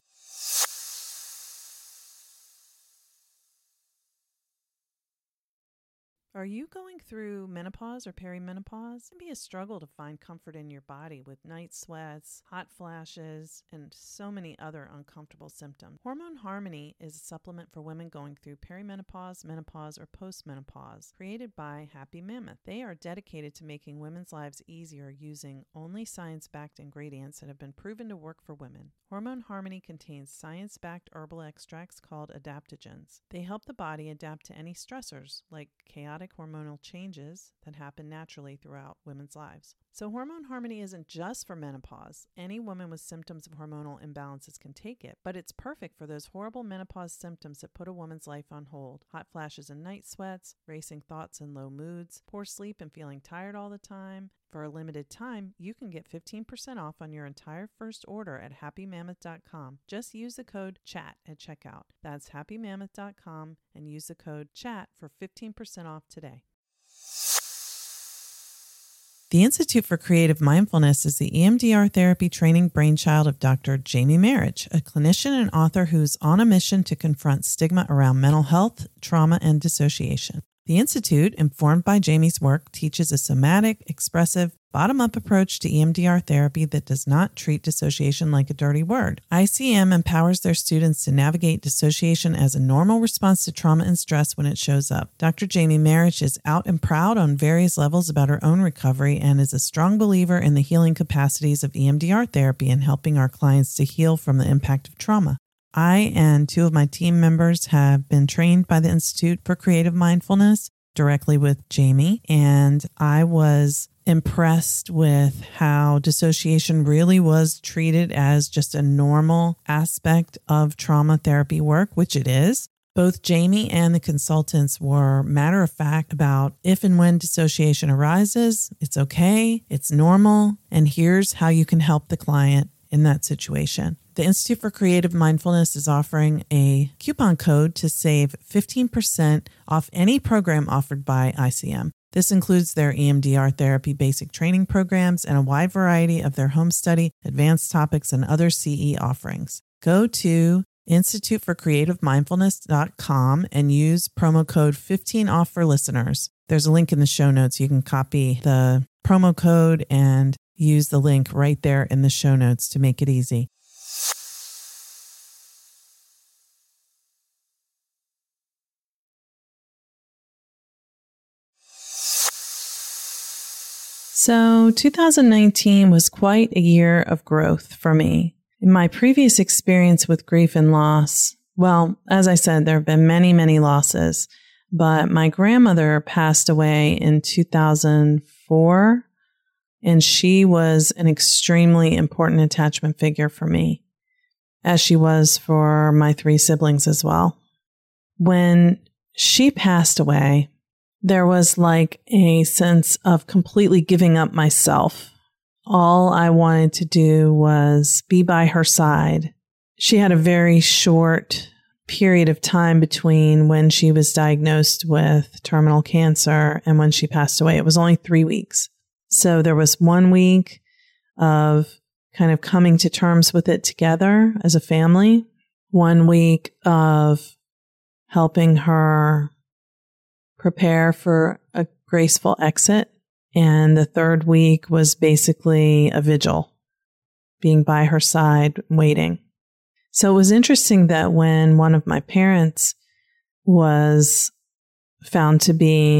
Speaker 3: Are you going through menopause or perimenopause? It can be a struggle to find comfort in your body with night sweats, hot flashes, and so many other uncomfortable symptoms. Hormone Harmony is a supplement for women going through perimenopause, menopause, or postmenopause, created by Happy Mammoth. They are dedicated to making women's lives easier using only science-backed ingredients that have been proven to work for women. Hormone Harmony contains science-backed herbal extracts called adaptogens. They help the body adapt to any stressors, like chaotic hormonal changes that happen naturally throughout women's lives. So Hormone Harmony isn't just for menopause. Any woman with symptoms of hormonal imbalances can take it, but it's perfect for those horrible menopause symptoms that put a woman's life on hold. Hot flashes and night sweats, racing thoughts and low moods, poor sleep and feeling tired all the time. For a limited time, you can get 15% off on your entire first order at happymammoth.com. Just use the code CHAT at checkout. That's happymammoth.com and use the code CHAT for 15% off today. The Institute for Creative Mindfulness is the EMDR therapy training brainchild of Dr. Jamie Marich, a clinician and author who's on a mission to confront stigma around mental health, trauma, and dissociation. The Institute, informed by Jamie's work, teaches a somatic, expressive, bottom-up approach to EMDR therapy that does not treat dissociation like a dirty word. ICM empowers their students to navigate dissociation as a normal response to trauma and stress when it shows up. Dr. Jamie Marich is out and proud on various levels about her own recovery and is a strong believer in the healing capacities of EMDR therapy and helping our clients to heal from the impact of trauma. I and two of my team members have been trained by the Institute for Creative Mindfulness directly with Jamie, and I was impressed with how dissociation really was treated as just a normal aspect of trauma therapy work, which it is. Both Jamie and the consultants were matter of fact about if and when dissociation arises, it's okay, it's normal, and here's how you can help the client in that situation. The Institute for Creative Mindfulness is offering a coupon code to save 15% off any program offered by ICM. This includes their EMDR therapy basic training programs and a wide variety of their home study, advanced topics, and other CE offerings. Go to instituteforcreativemindfulness.com and use promo code 15OFF for listeners. There's a link in the show notes. You can copy the promo code and use the link right there in the show notes to make it easy.
Speaker 1: So 2019 was quite a year of growth for me. In my previous experience with grief and loss, well, as I said, there have been many, many losses, but my grandmother passed away in 2004, and she was an extremely important attachment figure for me, as she was for my three siblings as well. When she passed away, there was like a sense of completely giving up myself. All I wanted to do was be by her side. She had a very short period of time between when she was diagnosed with terminal cancer and when she passed away. It was only 3 weeks. So there was 1 week of kind of coming to terms with it together as a family, 1 week of helping her prepare for a graceful exit. And the third week was basically a vigil, being by her side, waiting. So it was interesting that when one of my parents was found to be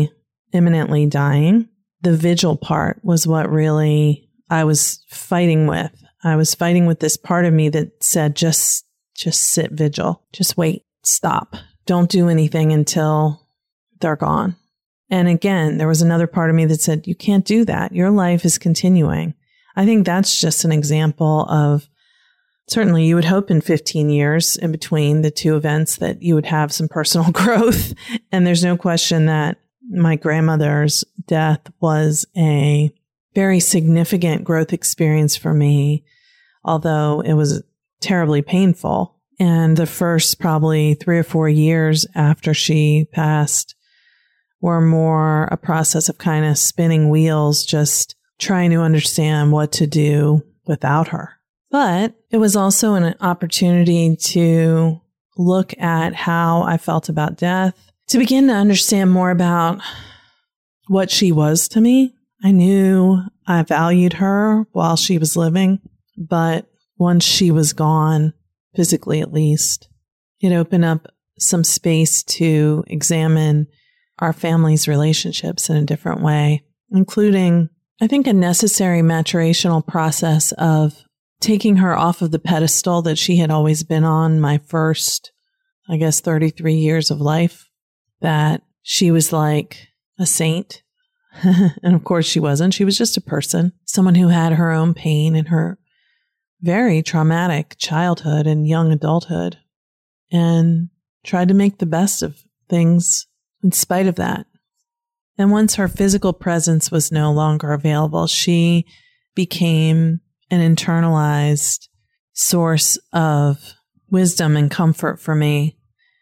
Speaker 1: imminently dying. The vigil part was what really I was fighting with. I was fighting with this part of me that said, just sit vigil. Just wait. Stop. Don't do anything until they're gone. And again, there was another part of me that said, you can't do that. Your life is continuing. I think that's just an example of, certainly you would hope in 15 years in between the two events that you would have some personal growth. And there's no question that my grandmother's death was a very significant growth experience for me, although it was terribly painful. And the first probably 3 or 4 years after she passed were more a process of kind of spinning wheels, just trying to understand what to do without her. But it was also an opportunity to look at how I felt about death, to begin to understand more about what she was to me. I knew I valued her while she was living, but once she was gone, physically at least, it opened up some space to examine our family's relationships in a different way, including, I think, a necessary maturational process of taking her off of the pedestal that she had always been on my first, 33 years of life, that she was like a saint. And of course she wasn't. She was just a person, someone who had her own pain and her very traumatic childhood and young adulthood, and tried to make the best of things in spite of that. And once her physical presence was no longer available, she became an internalized source of wisdom and comfort for me,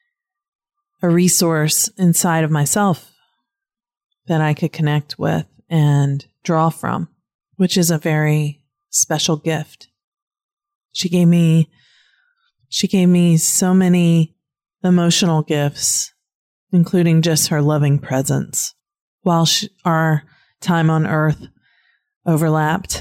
Speaker 1: a resource inside of myself that I could connect with and draw from, which is a very special gift. She gave me so many emotional gifts, including just her loving presence. While our time on earth overlapped,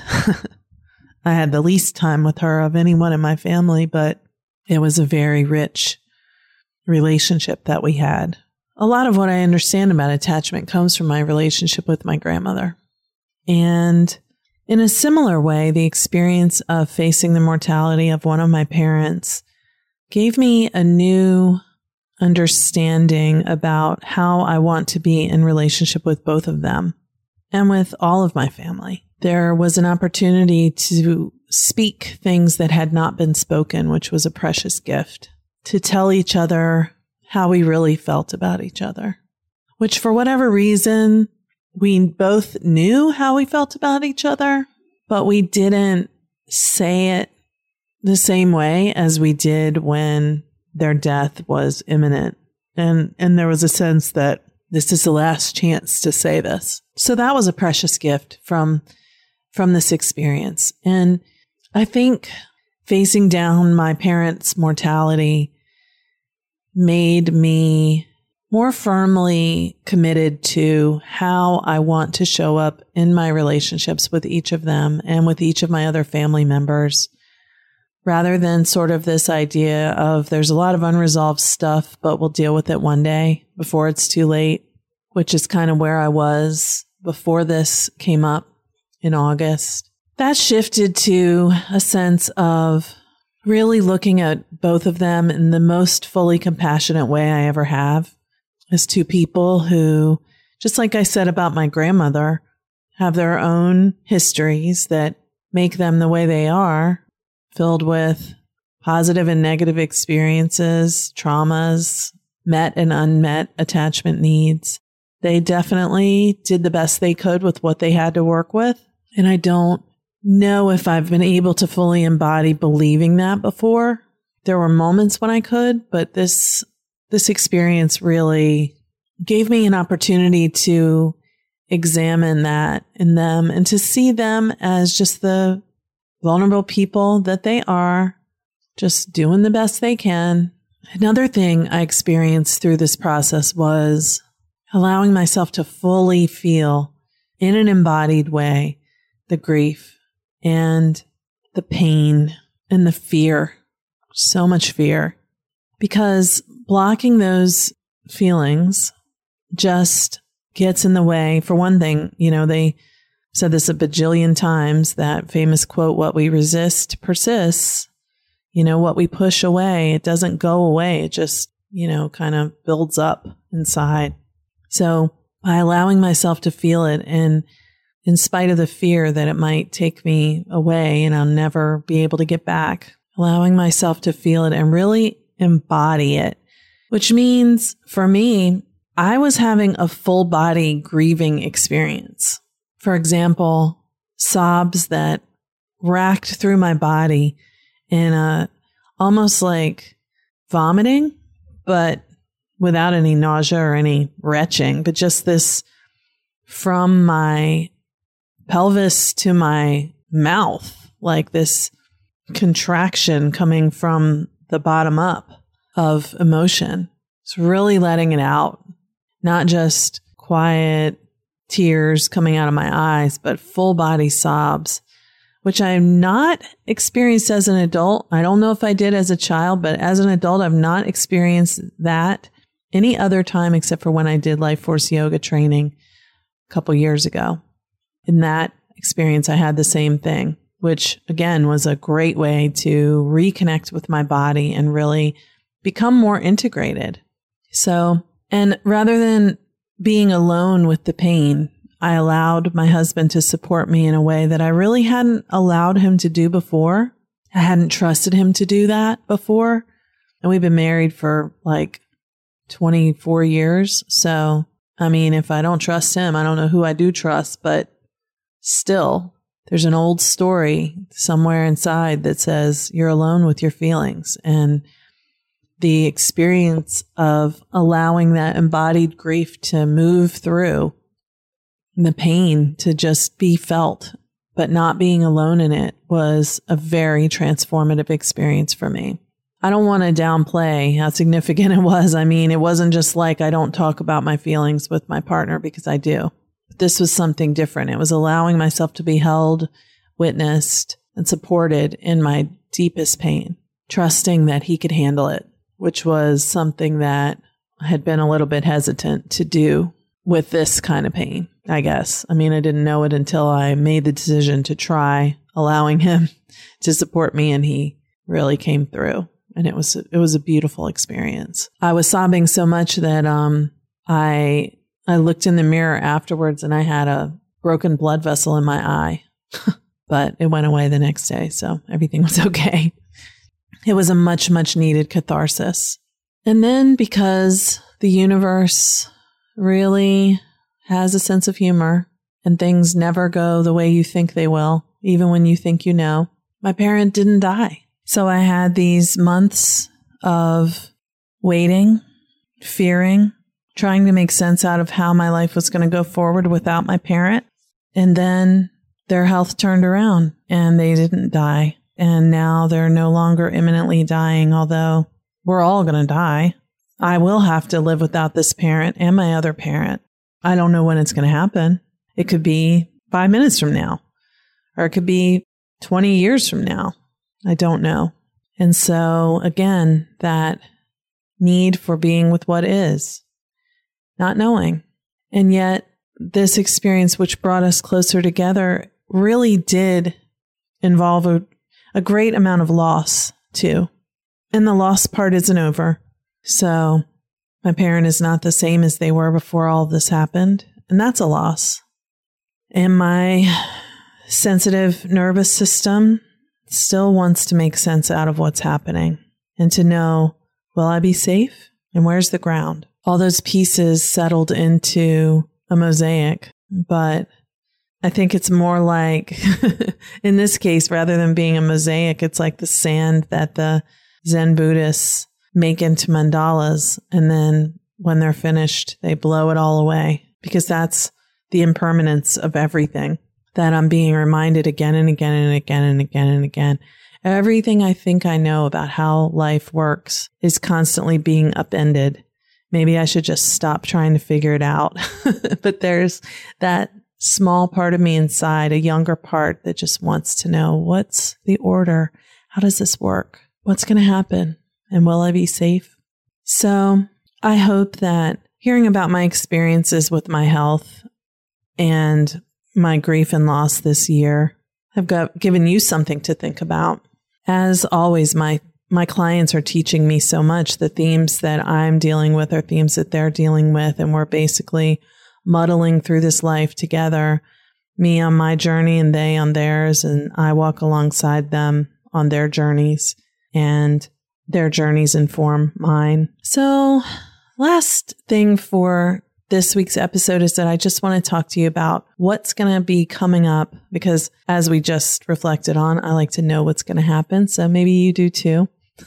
Speaker 1: I had the least time with her of anyone in my family, but it was a very rich relationship that we had. A lot of what I understand about attachment comes from my relationship with my grandmother. And in a similar way, the experience of facing the mortality of one of my parents gave me a new understanding about how I want to be in relationship with both of them and with all of my family. There was an opportunity to speak things that had not been spoken, which was a precious gift, to tell each other how we really felt about each other, which for whatever reason, we both knew how we felt about each other, but we didn't say it the same way as we did when their death was imminent. And there was a sense that this is the last chance to say this. So that was a precious gift from this experience. And I think facing down my parents' mortality made me more firmly committed to how I want to show up in my relationships with each of them and with each of my other family members, rather than sort of this idea of there's a lot of unresolved stuff, but we'll deal with it one day before it's too late, which is kind of where I was before this came up in August. That shifted to a sense of really looking at both of them in the most fully compassionate way I ever have, as two people who, just like I said about my grandmother, have their own histories that make them the way they are, filled with positive and negative experiences, traumas, met and unmet attachment needs. They definitely did the best they could with what they had to work with. And I don't know if I've been able to fully embody believing that before. There were moments when I could, but this experience really gave me an opportunity to examine that in them and to see them as just the vulnerable people that they are, just doing the best they can. Another thing I experienced through this process was allowing myself to fully feel in an embodied way the grief and the pain and the fear, so much fear, because blocking those feelings just gets in the way. For one thing, they said this a bajillion times, that famous quote, what we resist persists. What we push away, it doesn't go away. It just, kind of builds up inside. So by allowing myself to feel it, and in spite of the fear that it might take me away and I'll never be able to get back, allowing myself to feel it and really embody it, which means for me, I was having a full body grieving experience. For example, sobs that racked through my body in almost like vomiting, but without any nausea or any retching, but just this from my pelvis to my mouth, like this contraction coming from the bottom up of emotion. It's really letting it out, not just quiet tears coming out of my eyes, but full body sobs, which I've not experienced as an adult. I don't know if I did as a child, but as an adult, I've not experienced that any other time except for when I did Life Force yoga training a couple years ago. In that experience, I had the same thing, which again was a great way to reconnect with my body and really become more integrated. So, and rather than being alone with the pain, I allowed my husband to support me in a way that I really hadn't allowed him to do before. I hadn't trusted him to do that before. And we've been married for like 24 years. So, I mean, if I don't trust him, I don't know who I do trust, but still, there's an old story somewhere inside that says you're alone with your feelings. And the experience of allowing that embodied grief to move through, the pain to just be felt, but not being alone in it, was a very transformative experience for me. I don't want to downplay how significant it was. I mean, it wasn't just like I don't talk about my feelings with my partner, because I do. This was something different. It was allowing myself to be held, witnessed, and supported in my deepest pain, trusting that he could handle it, which was something that I had been a little bit hesitant to do with this kind of pain, I guess. I mean, I didn't know it until I made the decision to try allowing him to support me, and he really came through. And it was a beautiful experience. I was sobbing so much that I looked in the mirror afterwards and I had a broken blood vessel in my eye, but it went away the next day. So everything was okay. It was a much, much needed catharsis. And then because the universe really has a sense of humor and things never go the way you think they will, even when you think you know, my parent didn't die. So I had these months of waiting, fearing, trying to make sense out of how my life was going to go forward without my parent. And then their health turned around and they didn't die. And now they're no longer imminently dying, although we're all going to die. I will have to live without this parent and my other parent. I don't know when it's going to happen. It could be 5 minutes from now, or it could be 20 years from now. I don't know. And so again, that need for being with what is, not knowing. And yet this experience, which brought us closer together, really did involve a great amount of loss too. And the loss part isn't over. So my parent is not the same as they were before all of this happened. And that's a loss. And my sensitive nervous system still wants to make sense out of what's happening and to know, will I be safe? And where's the ground? All those pieces settled into a mosaic, but I think it's more like, in this case, rather than being a mosaic, it's like the sand that the Zen Buddhists make into mandalas. And then when they're finished, they blow it all away, because that's the impermanence of everything that I'm being reminded again and again and again and again and again. Everything I think I know about how life works is constantly being upended. Maybe I should just stop trying to figure it out. But there's that small part of me inside, a younger part, that just wants to know, what's the order? How does this work? What's going to happen? And will I be safe? So I hope that hearing about my experiences with my health and my grief and loss this year have given you something to think about. As always, my clients are teaching me so much. The themes that I'm dealing with are themes that they're dealing with, and we're basically muddling through this life together, me on my journey and they on theirs, and I walk alongside them on their journeys, and their journeys inform mine. So last thing for this week's episode is that I just want to talk to you about what's going to be coming up, because as we just reflected on, I like to know what's going to happen. So maybe you do too.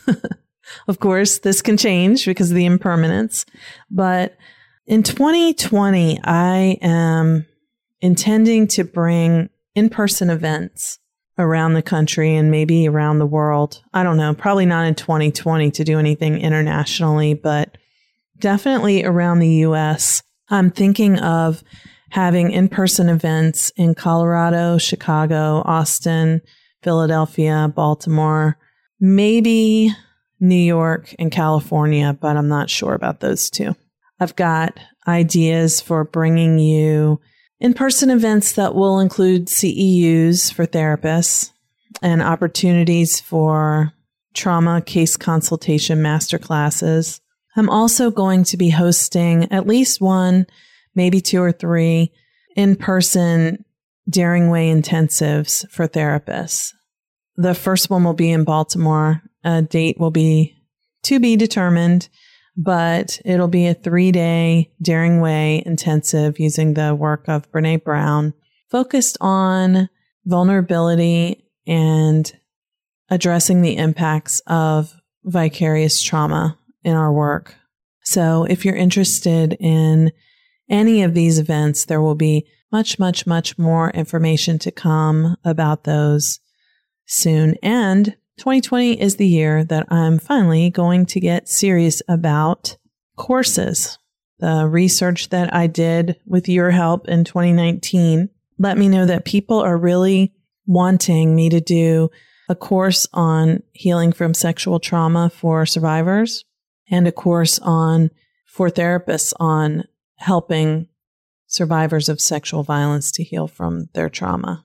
Speaker 1: Of course, this can change because of the impermanence, but in 2020, I am intending to bring in-person events around the country and maybe around the world. I don't know, probably not in 2020 to do anything internationally, but definitely around the US. I'm thinking of having in-person events in Colorado, Chicago, Austin, Philadelphia, Baltimore, maybe New York and California, but I'm not sure about those two. I've got ideas for bringing you in-person events that will include CEUs for therapists and opportunities for trauma case consultation masterclasses. I'm also going to be hosting at least one, maybe 2 or 3 in-person Daring Way intensives for therapists. The first one will be in Baltimore. A date will be to be determined, but it'll be a 3-day Daring Way intensive using the work of Brene Brown, focused on vulnerability and addressing the impacts of vicarious trauma in our work. So if you're interested in any of these events, there will be much, much, much more information to come about those soon. And 2020 is the year that I'm finally going to get serious about courses. The research that I did with your help in 2019 let me know that people are really wanting me to do a course on healing from sexual trauma for survivors and a course for therapists on helping survivors of sexual violence to heal from their trauma.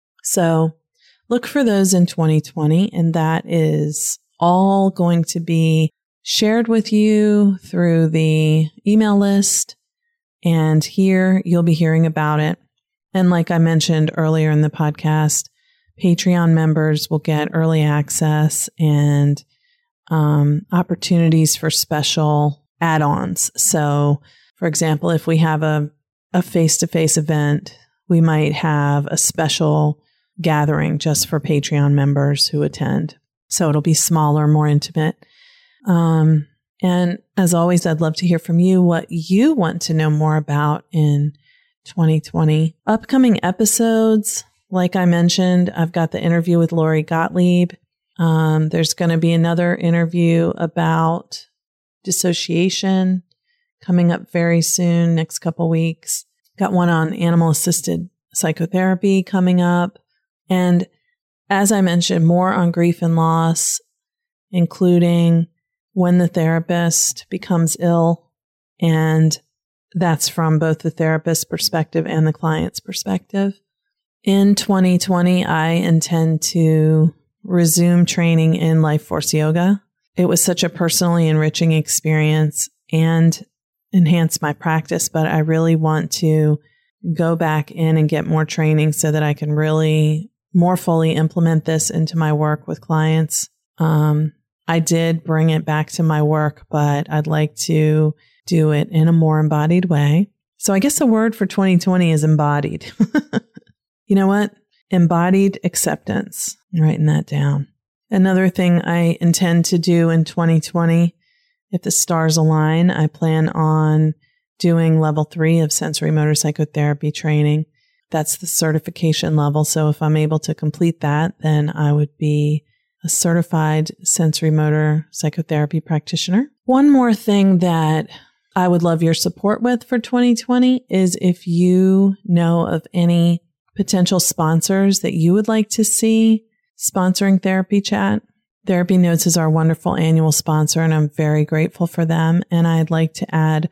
Speaker 1: So look for those in 2020, and that is all going to be shared with you through the email list, and here you'll be hearing about it. And like I mentioned earlier in the podcast, Patreon members will get early access and opportunities for special add-ons. So, for example, if we have a face-to-face event, we might have a special gathering just for Patreon members who attend. So it'll be smaller, more intimate. And as always, I'd love to hear from you what you want to know more about in 2020. Upcoming episodes, like I mentioned, I've got the interview with Lori Gottlieb. There's going to be another interview about dissociation coming up very soon, next couple weeks. Got one on animal-assisted psychotherapy coming up. And as I mentioned, more on grief and loss, including when the therapist becomes ill. And that's from both the therapist's perspective and the client's perspective. In 2020, I intend to resume training in Life Force Yoga. It was such a personally enriching experience and enhanced my practice, but I really want to go back in and get more training so that I can really more fully implement this into my work with clients. I did bring it back to my work, but I'd like to do it in a more embodied way. So I guess the word for 2020 is embodied. You know what? Embodied acceptance. I'm writing that down. Another thing I intend to do in 2020, if the stars align, I plan on doing level 3 of sensory motor psychotherapy training. That's the certification level. So if I'm able to complete that, then I would be a certified sensory motor psychotherapy practitioner. One more thing that I would love your support with for 2020 is if you know of any potential sponsors that you would like to see sponsoring Therapy Chat. Therapy Notes is our wonderful annual sponsor, and I'm very grateful for them. And I'd like to add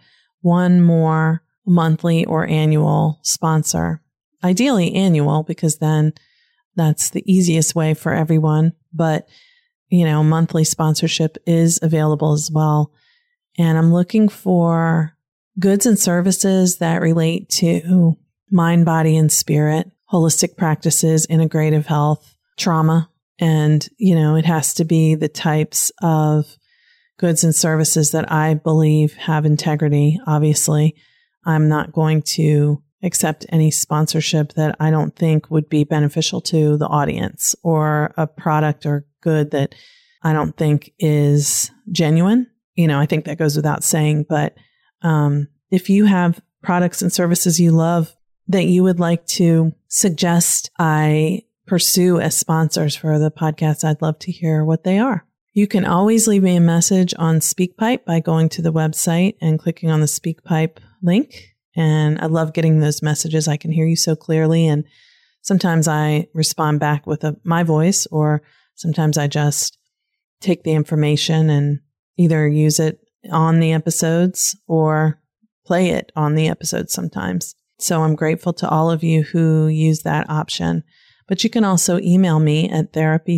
Speaker 1: one more monthly or annual sponsor. Ideally annual, because then that's the easiest way for everyone. But, monthly sponsorship is available as well. And I'm looking for goods and services that relate to mind, body, and spirit, holistic practices, integrative health, trauma. And, it has to be the types of goods and services that I believe have integrity. Obviously, I'm not going to accept any sponsorship that I don't think would be beneficial to the audience, or a product or good that I don't think is genuine. I think that goes without saying, but if you have products and services you love that you would like to suggest I pursue as sponsors for the podcast, I'd love to hear what they are. You can always leave me a message on SpeakPipe by going to the website and clicking on the SpeakPipe link. And I love getting those messages. I can hear you so clearly. And sometimes I respond back with my voice, or sometimes I just take the information and either use it on the episodes or play it on the episodes sometimes. So I'm grateful to all of you who use that option. But you can also email me at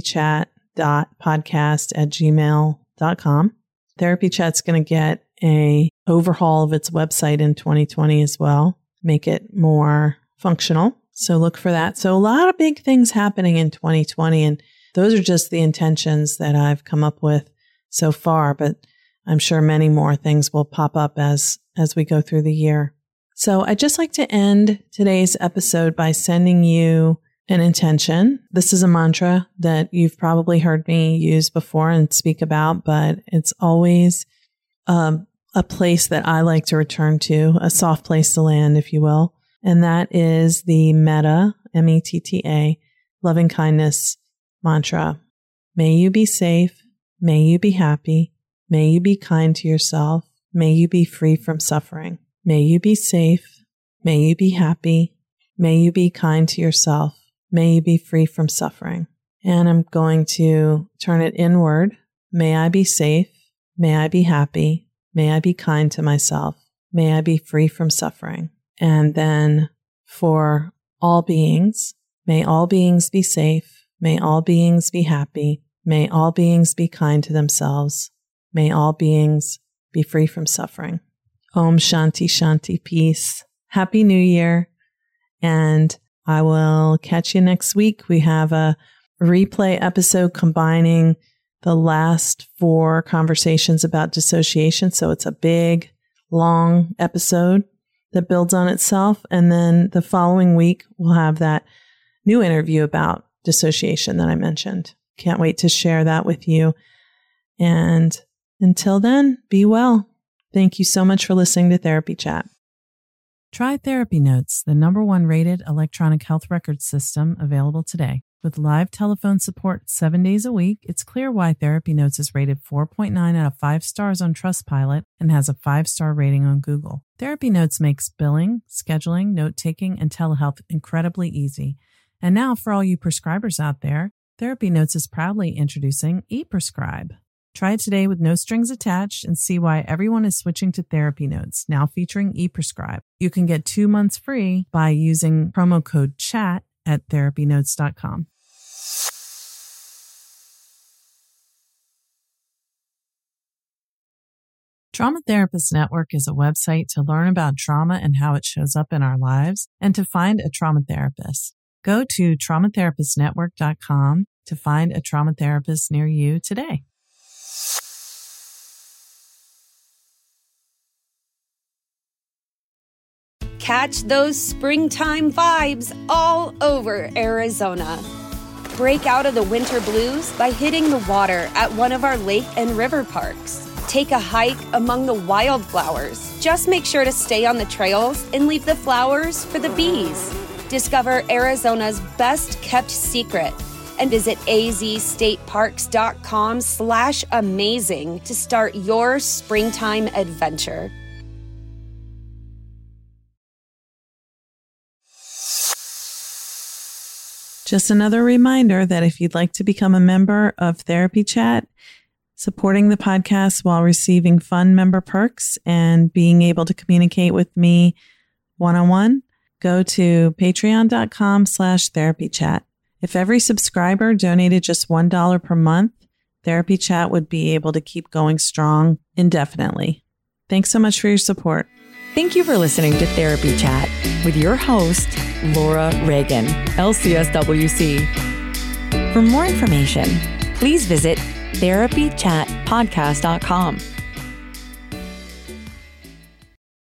Speaker 1: therapychat.podcast@gmail.com. Therapy Chat's going to get a overhaul of its website in 2020 as well, make it more functional. So look for that. So a lot of big things happening in 2020, and those are just the intentions that I've come up with so far, but I'm sure many more things will pop up as we go through the year. So I'd just like to end today's episode by sending you an intention. This is a mantra that you've probably heard me use before and speak about, but it's always a place that I like to return to, a soft place to land, if you will. And that is the METTA, METTA, loving kindness mantra. May you be safe. May you be happy. May you be kind to yourself. May you be free from suffering. May you be safe. May you be happy. May you be kind to yourself. May you be free from suffering. And I'm going to turn it inward. May I be safe. May I be happy. May I be kind to myself. May I be free from suffering. And then for all beings, may all beings be safe. May all beings be happy. May all beings be kind to themselves. May all beings be free from suffering. Om Shanti Shanti, peace. Happy New Year. And I will catch you next week. We have a replay episode combining the last 4 conversations about dissociation. So it's a big, long episode that builds on itself. And then the following week, we'll have that new interview about dissociation that I mentioned. Can't wait to share that with you. And until then, be well. Thank you so much for listening to Therapy Chat.
Speaker 3: Try Therapy Notes, the #1 rated electronic health record system available today. With live telephone support 7 days a week, it's clear why Therapy Notes is rated 4.9 out of 5 stars on Trustpilot and has a 5-star rating on Google. Therapy Notes makes billing, scheduling, note-taking, and telehealth incredibly easy. And now for all you prescribers out there, Therapy Notes is proudly introducing ePrescribe. Try it today with no strings attached and see why everyone is switching to Therapy Notes, now featuring ePrescribe. You can get 2 months free by using promo code CHAT at therapynotes.com. Trauma Therapist Network is a website to learn about trauma and how it shows up in our lives and to find a trauma therapist. Go to traumatherapistnetwork.com to find a trauma therapist near you today.
Speaker 4: Catch those springtime vibes all over Arizona. Break out of the winter blues by hitting the water at one of our lake and river parks. Take a hike among the wildflowers. Just make sure to stay on the trails and leave the flowers for the bees. Discover Arizona's best kept secret and visit azstateparks.com/amazing to start your springtime adventure.
Speaker 1: Just another reminder that if you'd like to become a member of Therapy Chat, supporting the podcast while receiving fun member perks and being able to communicate with me one-on-one, go to patreon.com/therapychat. If every subscriber donated just $1 per month, Therapy Chat would be able to keep going strong indefinitely. Thanks so much for your support.
Speaker 2: Thank you for listening to Therapy Chat with your host, Laura Reagan, LCSWC. For more information, please visit therapychatpodcast.com.